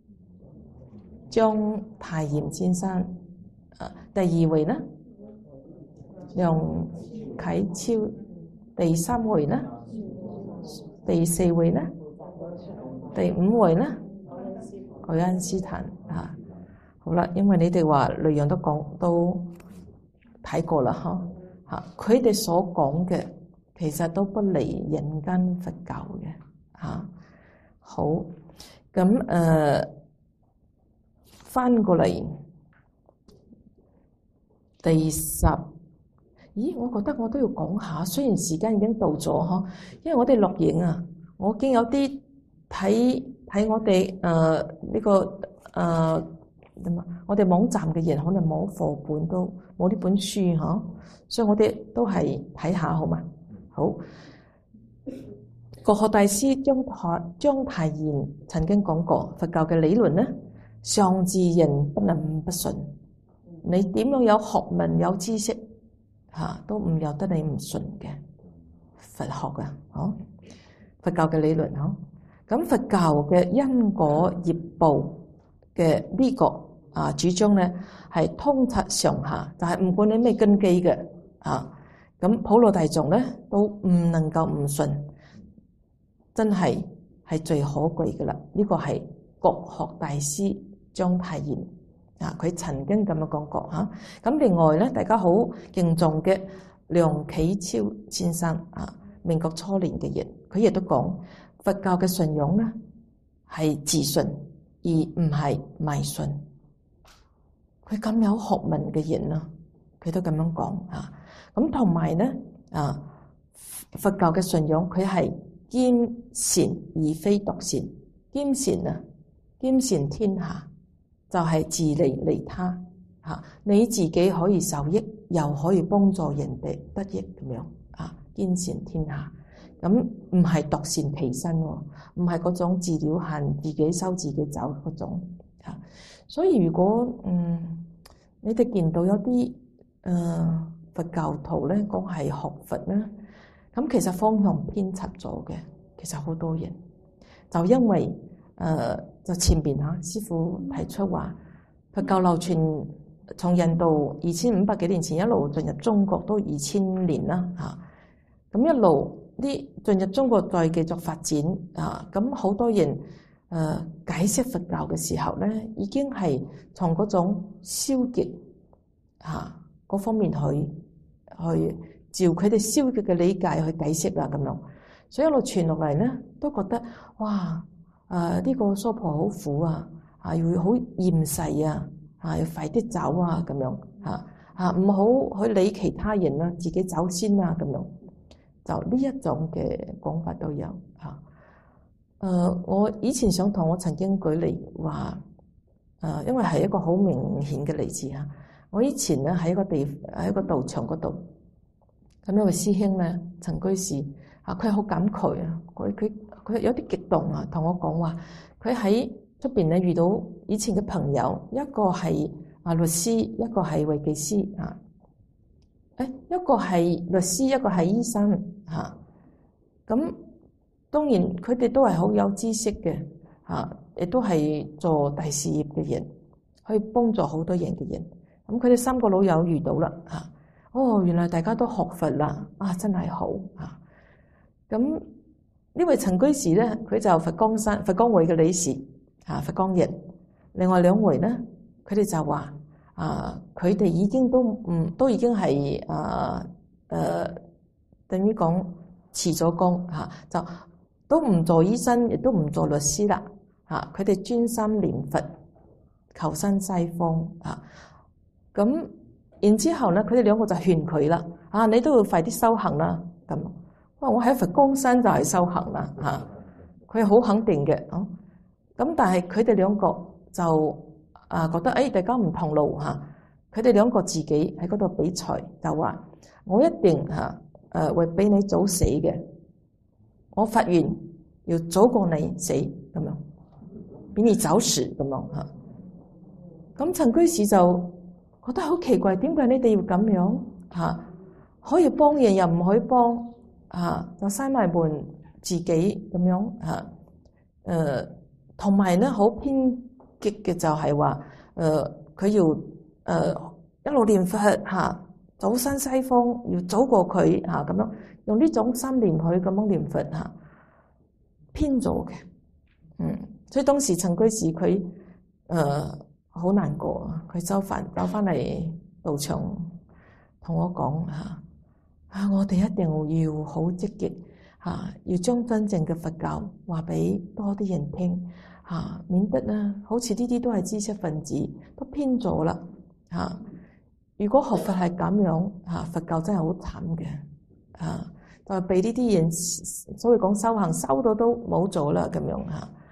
章太炎先生，第二位呢梁啟超，第三位呢，第四位呢，第五位呢，愛因斯坦好啦，因為你哋話類樣都睇過啦，佢哋所講嘅其實都不離人間佛教嘅好，咁翻過嚟第10。我覺得我都要講下，雖然時間已經到咗，因為我哋錄影我見有啲睇我哋呢個我哋網站嘅人可能冇課本，都冇呢本書所以我哋都係睇下好嘛？好，國學大師章太炎曾經講過，佛教嘅理論呢，上至人不能不信，你點樣有學問有知識都唔由得你唔信嘅佛學佛教嘅理論咁佛教嘅因果業報嘅呢個主張咧，係通達上下，就係唔管你咩根基嘅咁普羅大眾咧都唔能夠唔信，真係最可貴嘅啦。呢個係國學大師章太炎佢曾經咁樣講過咁另外咧，大家好敬重嘅梁啟超先生民國初年嘅人，佢亦都講佛教嘅信仰咧係自信而唔係迷信。佢咁有學問嘅人佢都咁樣講咁同埋咧佛教嘅信仰佢係兼善而非獨善，兼善天下。就係自利利他你自己可以受益，又可以幫助人哋得益咁樣兼善天下。咁唔係獨善其身，唔係嗰種自了閒自己收自己走嗰種所以如果你哋見到有啲佛教徒咧講係學佛咧，咁其實方向偏差咗嘅。其實好多人就因為就前邊師父提出話，佛教流傳從印度2500幾年前一路進入中國都2000年啦咁一路啲進入中國再繼續發展咁好多人解釋佛教嘅時候咧，已經係從嗰種消極嗰方面去照佢哋消極嘅理解去解釋咁樣，所以一路傳落嚟咧，都覺得哇呢個娑婆好苦要好厭世要快啲走咁樣唔好去理其他人自己走先咁樣，就呢一種嘅講法都有我以前上堂我曾經舉例話因為係一個好明顯嘅例子我以前咧喺一個道場嗰度，咁一位師兄咧陳居士佢好感慨佢有啲激動同我講話，佢喺出邊咧遇到以前嘅朋友，一個係律師，一個係會計師一個係律師，一個係醫生咁當然佢哋都係好有知識嘅亦都係做大事業嘅人，可以幫助好多人嘅人。咁佢哋三個老友遇到啦原來大家都學佛啦，真係好咁呢位陳居士咧，佢就佛光會嘅理事佛光人。另外兩位咧，佢哋就話佢哋已經都已經係等於講辭咗工就都唔做醫生，亦都唔做律師啦佢哋專心念佛，求生西方咁然之後咧，佢哋兩個就勸佢啦你都要快啲修行啦咁。我喺佛光山就係修行啦佢好肯定嘅咁但係佢哋兩個就覺得大家唔同路佢哋兩個自己喺嗰度比賽，就話我一定會比你早死嘅，我發願要早過你死咁樣，比你早死咁樣咁陳居士就覺得好奇怪，點解你哋要咁樣可以幫人又唔可以幫就閂埋門自己咁樣同埋咧好偏激嘅就係話佢要一路念佛走生西方，要早過佢咁樣，用呢種心念佢咁樣念佛偏咗嘅所以當時陳居士佢好難過，佢走翻嚟道場同我講我哋一定要好積極要將真正嘅佛教話俾多啲人聽免得咧好似呢啲都係知識分子都偏咗啦如果學佛係咁樣佛教真係好慘嘅就係俾呢啲人所謂講修行修到都冇咗啦咁樣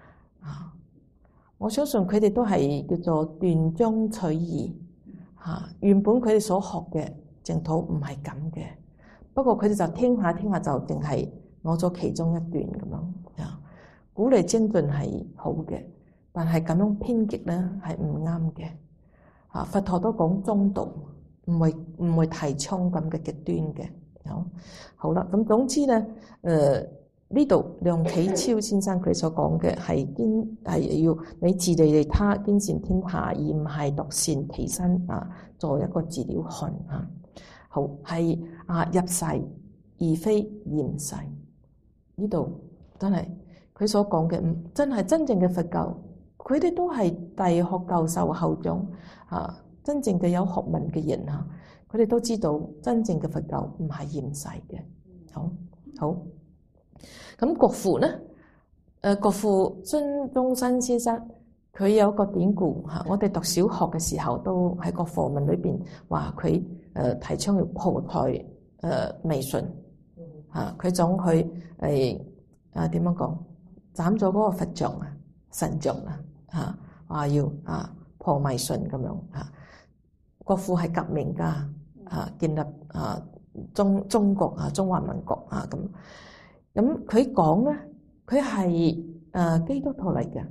我相信佢哋都係叫做斷章取義原本佢哋所學嘅淨土唔係咁嘅，不過佢哋就聽下聽下就淨係攞咗其中一段咁樣鼓勵精進係好嘅，但係咁樣偏激咧係唔啱嘅佛陀都講中道，唔會提倡咁嘅極端嘅好啦，咁總之咧呢度梁啟超先生佢所講嘅係要你自利利他，兼善天下，而唔係獨善其身做一個治療漢好係入世而非驗世。呢度真係佢所講嘅真係真正嘅佛教，佢哋都係大學教授校長真正嘅有學問嘅人佢哋都知道真正嘅佛教唔係驗世嘅。好咁國父咧國父孫中山先生佢有一個典故我哋讀小學嘅時候都喺個課文裏邊話佢提倡要破台迷信佢總去點樣講斬咗嗰個佛像神像話要破迷信咁樣國父係革命家建立中國中華民國咁佢講咧，佢係基督徒嚟嘅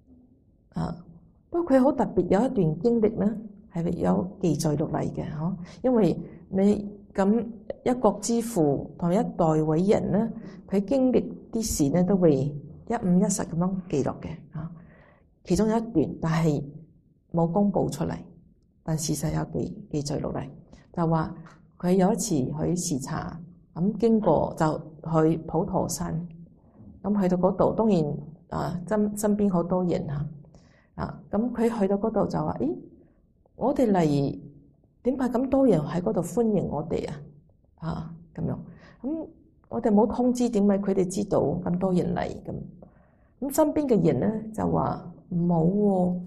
不過佢好特別，有一段經歷咧係有記載落嚟嘅因為你咁一國之父同一代偉人咧，佢經歷啲事咧都會一五一十咁樣記錄嘅其中有一段，但係冇公佈出嚟，但事實有記載落嚟，就話佢有一次去視察，咁經過就去普陀山，咁去到嗰度當然身邊好多人咁佢去到嗰度就話：咦，我哋嚟點解咁多人喺嗰度歡迎我哋咁樣？咁我哋冇通知，點解佢哋知道咁多人嚟咁？咁身邊嘅人咧就話冇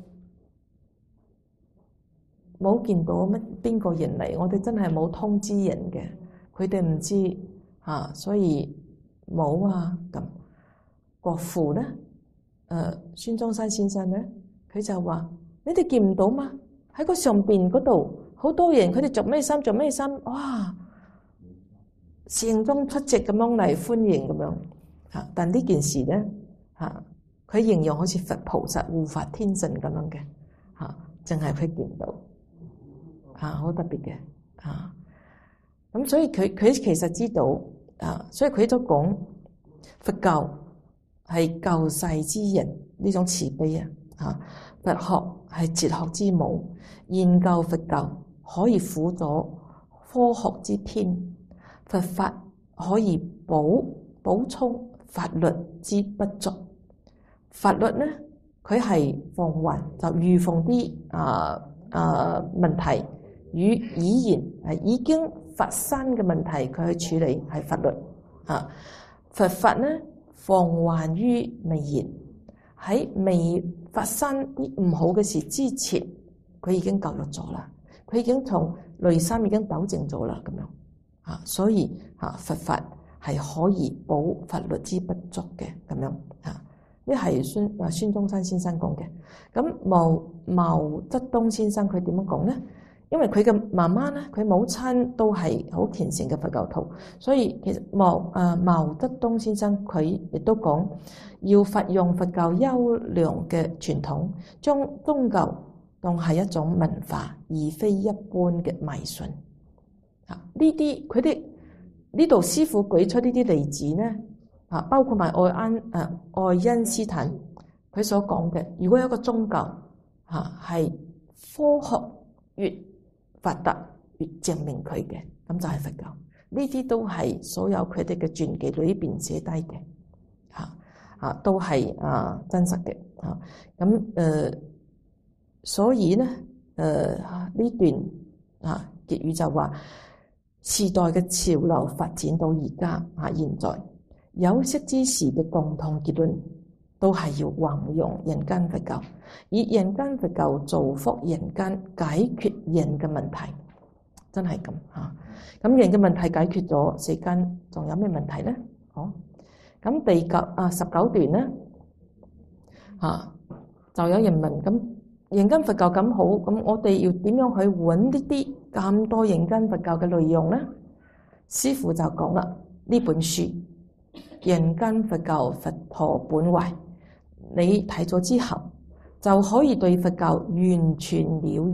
冇見到邊個人嚟，我哋真係冇通知人嘅，佢哋唔知所以冇咁。國父咧孫中山先生咧，佢就話：你哋見唔到嘛？喺個上邊嗰度好多人，佢哋着咩衫？哇！盛裝出席咁樣嚟歡迎咁樣但呢件事咧佢形容好似佛菩薩護法天神咁樣嘅淨係佢見到好特別嘅咁所以佢其實知道所以佢都講佛教係救世之人呢種慈悲啊！佛學係哲學之母，研究佛教可以輔佐科學之天，佛法可以補充法律之不足。法律呢，佢係防患，就預防啲問題與已然已經發生嘅問題，佢去處理係法律啊。佛法呢，防患於未然，喺未發生啲唔好嘅事之前，佢已經教育咗啦，佢已經從內心已經糾正咗啦，咁樣啊，所以佛法係可以補法律之不足嘅，咁樣啊。呢係孫中山先生講嘅。咁毛澤東先生佢點樣講呢？因為佢嘅媽媽咧，佢母親都係好虔誠嘅佛教徒，所以其實毛澤東先生佢亦都講要發揚佛教優良嘅傳統，將宗教當係一種文化，而非一般嘅迷信。呢啲佢哋呢度師父舉出呢啲例子呢，包括埋愛因斯坦佢所講嘅，如果有一個宗教係科學越發達越證明佢嘅，咁就係佛教。呢啲都係所有佢哋嘅傳記裏邊寫低嘅，都係真實嘅。咁所以呢呢段結語就話，時代嘅潮流發展到而家現在有識之士嘅共同結論都係要弘揚人間佛教，以人間佛教造福人間，解決人嘅問題，真係咁嚇。咁人嘅問題解決咗，世間仲有咩問題呢？咁第19段呢就有人問，咁人間佛教咁好，咁我哋要點樣去揾呢啲咁多人間佛教嘅內容呢？師父就講啦，呢本書《人間佛教佛陀本懷》，你睇咗之後就可以對佛教完全了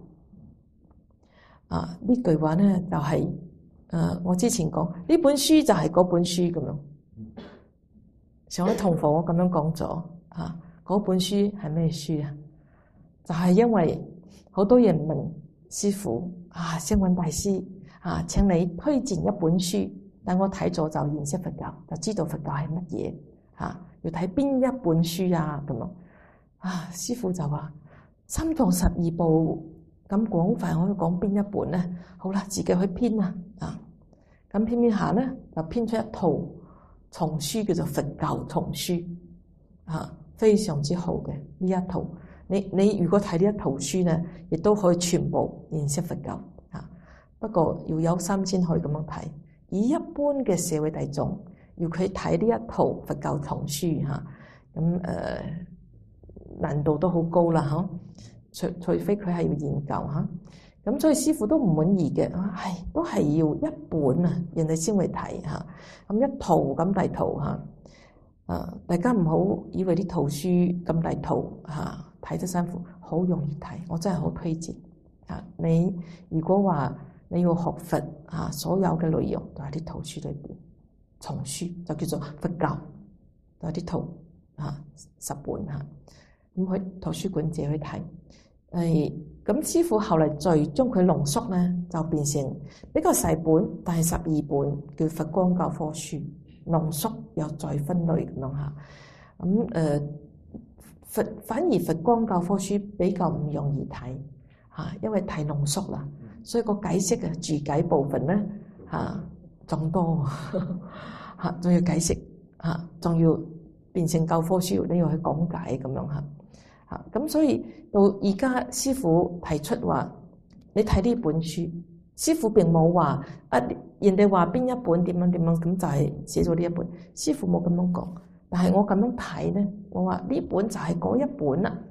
然。呢句話呢就係我之前講呢本書就係嗰本書咁樣。上一同課我咁樣講咗嗰本書係咩書啊？就係因為好多人問師父星雲大師請你推薦一本書，但我睇咗就認識佛教，就知道佛教係乜嘢要睇邊一本書咁樣師父就話心藏12部咁廣泛，我要講邊一本呢？好啦，自己去編咁編下呢，就編出一套叢書，叫做佛教叢書非常之好嘅呢一套。你如果睇呢一套書呢，亦都可以全部認識佛教不過要有心先可以咁樣睇。以一般嘅社會大眾要佢睇呢一套佛教叢書咁難度都好高啦除非佢係要研究咁所以師父都唔滿意嘅，都係要一本人哋先會睇咁一套咁大套大家唔好以為啲圖書咁大套睇得辛苦，好容易睇，我真係好推薦你如果話你要學佛所有嘅內容都喺啲圖書裏邊，叢書就叫做佛教，都有啲圖10本咁去圖書館借去睇。咁師父後嚟再將佢濃縮呢，就變成比較細本，但係12本，叫佛光教科書，濃縮又再分類咁樣反而佛光教科書比較唔容易睇因為太濃縮啦，所以個解釋注解部分呢仲多仲要解釋仲要變成教科書，你要去講解咁樣咁所以到而家師父提出話，你睇呢本書，師父並冇話人哋話邊一本點樣點樣，咁就係寫咗呢一本。師父冇咁樣講，但係我咁樣睇呢，我話呢本就係嗰一本啦。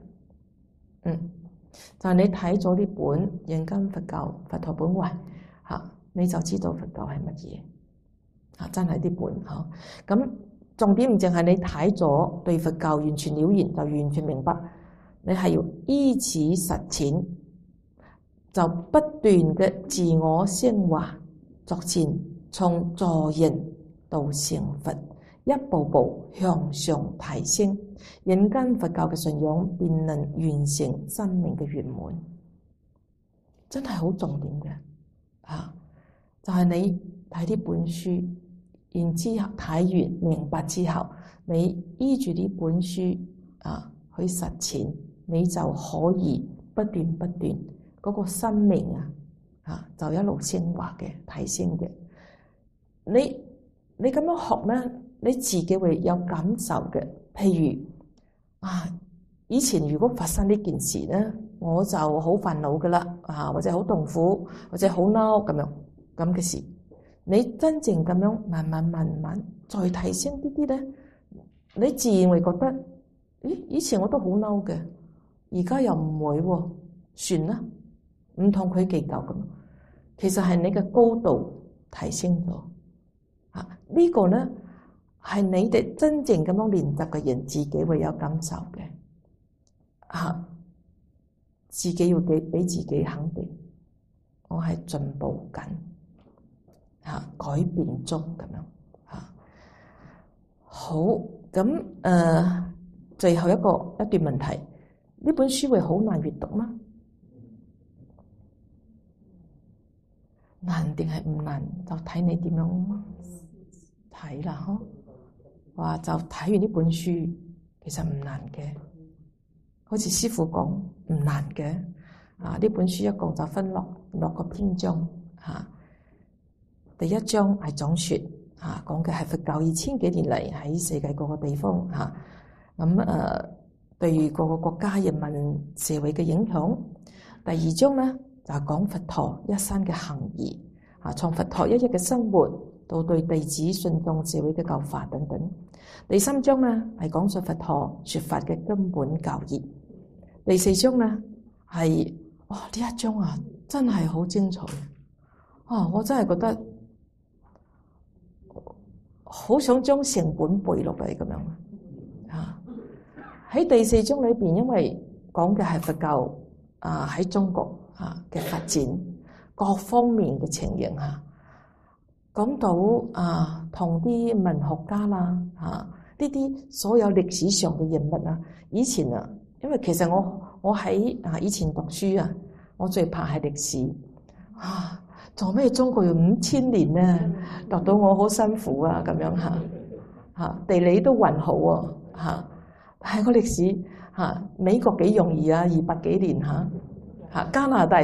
就係你睇咗呢本《人間佛教佛陀本懷》你就知道佛教係乜嘢真係呢本咁重點唔淨係你睇咗對佛教完全了然就完全明白。你係要依此實踐，就不斷嘅自我升華作戰，從助人到成佛， 一步步向上提升，人間佛教嘅信仰便能完成生命嘅圓滿。真係好重點嘅，就係你睇呢本書，然之後睇完明白之後，你依住呢本書去實踐，你就可以不斷嗰個生命就一路升華嘅提升嘅。你咁樣學咧，你自己會有感受嘅。譬如以前如果發生呢件事咧，我就好煩惱噶啦，或者好痛苦，或者好嬲咁嘅事。你真正咁樣慢慢再提升啲咧，你自然會覺得，以前我都好嬲嘅，而家又唔會喎，算啦，唔同佢計較咁。其實係你嘅高度提升咗，呢個咧係你哋真正咁樣練習嘅人自己會有感受嘅，自己要俾自己肯定，我係進步緊，改變中咁樣，好，咁最後一段問題，呢本書會好難閱讀嗎？難定係唔難，就睇你點樣睇啦，話就睇完呢本書，其實唔難嘅，好似師父講唔難嘅。呢本書一共就分六個篇章，第一章係總說，講嘅係佛教2000幾年嚟喺世界各個地方對各個國家人民社會嘅影響。第二章咧就係講佛陀一生嘅行義，從佛陀一日嘅生活到對弟子信眾社會嘅教化等等。第三章咧係講述佛陀說法嘅根本教義。第四章咧係呢一章真係好精彩，我真係覺得好想將成本背落嚟咁樣。喺第四章裏邊，因為講嘅係佛教喺中國嘅發展各方面嘅情形講到同啲文學家啦呢啲所有歷史上嘅人物以前因為其實我喺以前讀書我最怕係歷史做咩中國要5000年咧，讀到我好辛苦咁樣地理都還好但係個歷史美國幾容易200幾年加拿大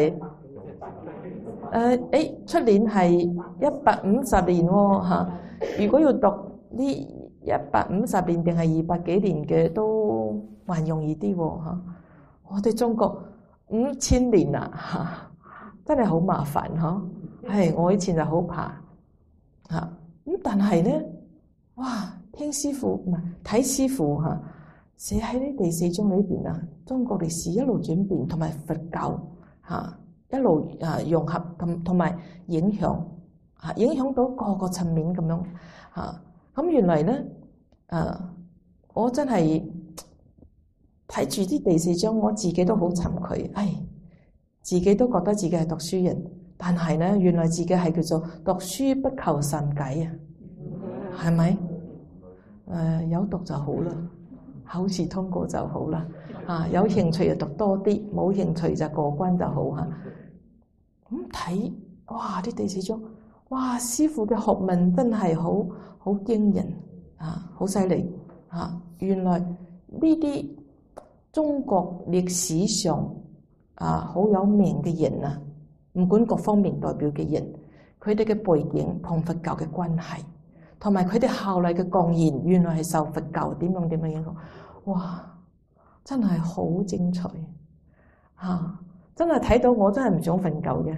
出年係150年如果要讀呢150年定係200幾年嘅都還容易啲我哋中國5000年真係好麻煩我以前就好怕咁但係咧聽師父唔係睇師父寫喺呢第四章裏邊中國歷史一路轉變，同埋佛教一路融合同埋影響到各個層面咁樣咁原來咧我真係睇住啲第四章，我自己都好慚愧，自己都覺得自己係讀書人，但係咧原來自己係叫做讀書不求甚解係咪？有讀就好啦，考試通過就好啦有興趣就讀多啲，冇興趣就過關就好咁睇啲第四章，師父嘅學問真係好驚人好犀利原來呢啲中國歷史上好有名嘅人唔管各方面代表嘅人，佢哋嘅背景同佛教嘅關係，同埋佢哋後嚟嘅貢獻，原來係受佛教點樣影響，真係好精彩真係睇到我真係唔想瞓覺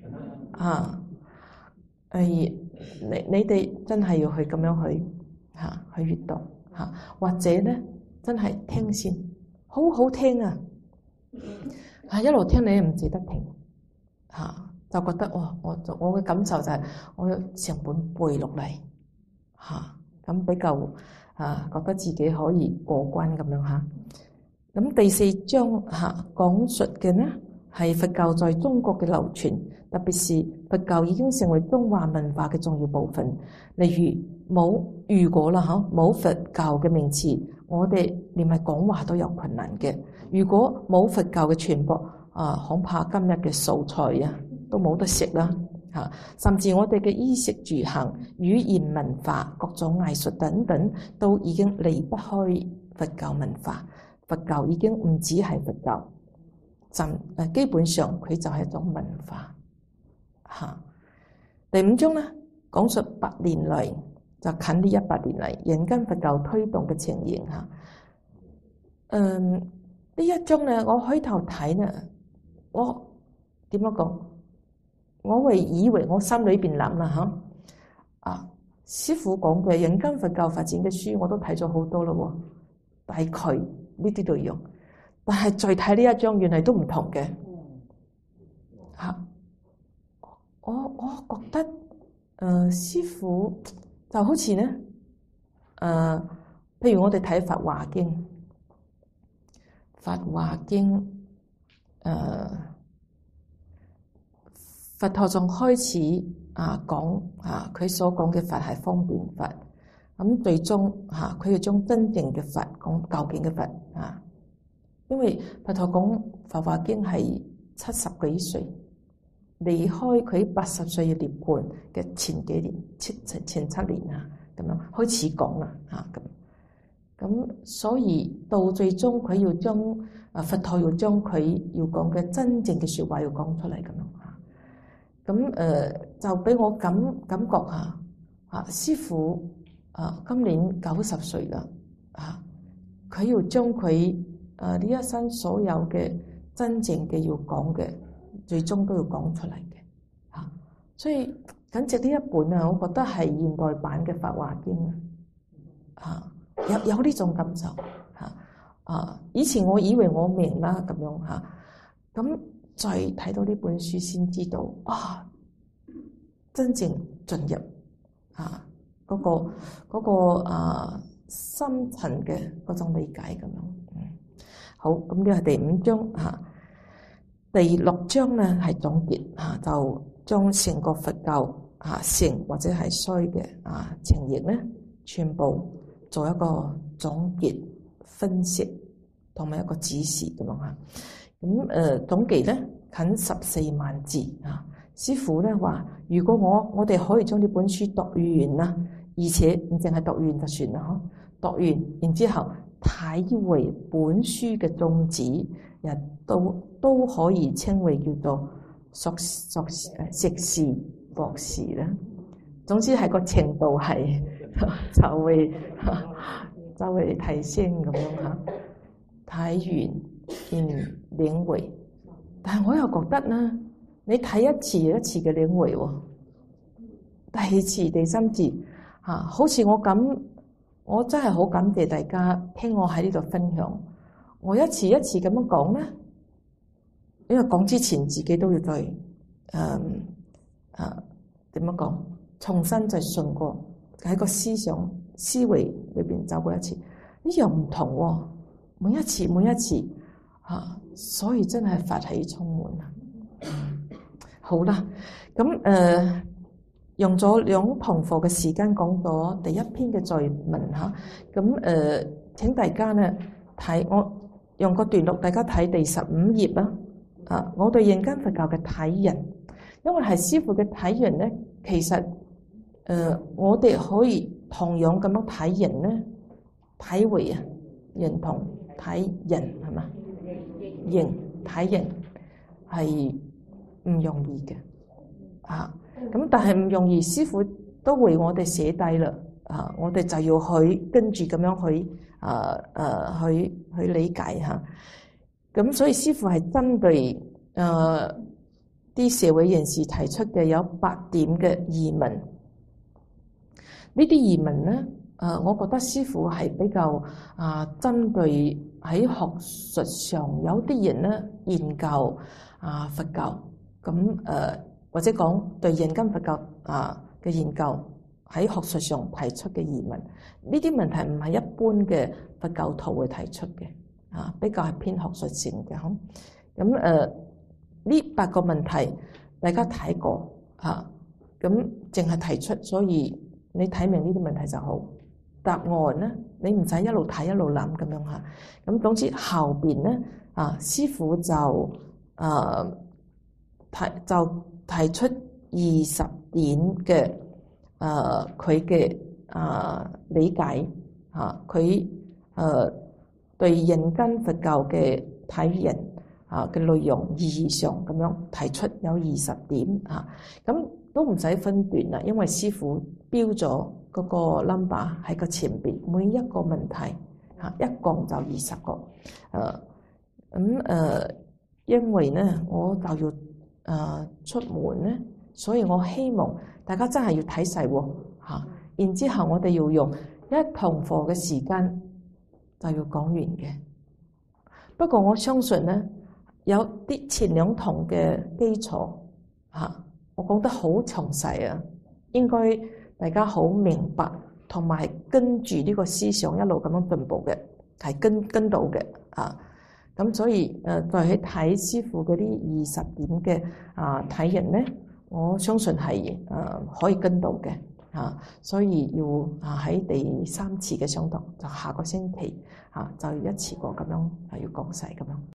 嘅你哋真係要去咁樣去閱讀或者咧真係聽先，好好聽一路聽你唔捨得停就覺得我嘅感受就係我要成本背落嚟咁比較覺得自己可以過關咁樣咁第四章講述嘅呢係佛教在中國嘅流傳，特別是佛教已經成為中華文化嘅重要部分。例如如果冇佛教嘅名詞，我哋連係講話都有困難嘅。如果冇佛教嘅傳播，恐怕今日嘅素菜都冇得食啦。甚至我哋嘅衣食住行、語言文化、各種藝術等等，都已經離不開佛教文化。佛教已經唔止係佛教，基本上佢就係一種文化。第5章呢，講述100年嚟，就近呢100年嚟人間佛教推動嘅情形。呢一章呢，我開頭睇呢，我點樣講？我會以為我心裏邊諗啦，師父講嘅人間佛教發展嘅書，我都睇咗好多咯，大概呢啲內容。但係再睇呢一章，原來都唔同嘅。我覺得師父就好似呢，譬如我哋睇《法華經》，《法華經》佛陀仲開始講佢所講嘅法係方便法，咁最終佢要將真正嘅法講究竟嘅法。因為佛陀講《法華經》係70幾歲，離開佢80歲嘅涅槃嘅前幾年，前7年咁樣開始講啦咁所以到最終佢要將佛陀要將佢要講嘅真正嘅說話要講出嚟咁樣。就俾我感覺師父今年90歲啦，佢要將佢呢一生所有嘅真正嘅要講嘅，最終都要講出嚟嘅。所以簡直呢一本我覺得係現代版嘅《法華經》有呢種感受。以前我以為我明啦咁樣咁。再睇到呢本書先知道真正進入嗰個深層嘅嗰種理解咁樣。好，咁呢係第5章第6章呢係總結就將成個佛教成或者係衰嘅情形呢，全部做一個總結分析同埋一個指示咁樣。咁總結咧近14萬字師父咧話，如果我哋可以將呢本書讀完啦，而且唔淨係讀完就算啦，讀完然之後睇為本書嘅宗旨，亦都可以稱為叫做碩士博士啦。總之係個程度係就會提升咁樣睇完。領會，但係我又覺得呢，你睇一次又一次嘅領會，第2次、第3次好似我真係好感謝大家聽我喺呢度分享。我一次一次咁樣講呢，因為講之前自己都要再點樣講，重新再順過喺個思想思維裏邊走過一次，呢樣唔同每一次。所以真係法喜充滿好啦，咁用咗2堂課嘅時間講咗第1篇嘅序文咁請大家呢睇，我用個段落，大家睇第15頁啦。我對人間佛教嘅體人，因為係師父嘅體人呢，其實我哋可以同樣咁樣睇人呢，體為人同睇人係嘛？睇人係唔容易嘅咁但係唔容易，師父都為我哋寫低啦我哋就要去跟住咁樣去理解咁所以師父係針對啲社會人士提出嘅有8點嘅疑問，呢啲疑問咧我覺得師父係比較針對喺學術上有啲人咧研究佛教咁或者講對人間佛教嘅研究喺學術上提出嘅疑問，呢啲問題唔係一般嘅佛教徒會提出嘅比較係偏學術性嘅咁呢8個問題大家睇過嚇，咁淨係提出，所以你睇明呢啲問題就好。答案咧，你唔使一路睇一路諗咁樣嚇。咁總之後邊咧師傅就提出20點嘅佢嘅理解嚇，佢對印根佛教嘅體型嘅內容意義上咁樣提出有20點嚇，咁都唔使分段啦，因為師傅標咗嗰個 number 喺個前邊，每一個問題一共就20個。因為咧我就要出門咧，所以我希望大家真係要睇細喎嚇。然之後我哋要用一堂課嘅時間就要講完嘅。不過我相信咧，有啲前2堂嘅基礎我講得好詳細啊，應該大家好明白，同埋跟住呢個思想一路咁樣進步嘅，係跟到嘅咁所以再去睇師傅嗰啲20點嘅體型咧，我相信係可以跟到嘅所以要喺第3次嘅上堂，就下個星期就一次過咁樣要講晒咁樣。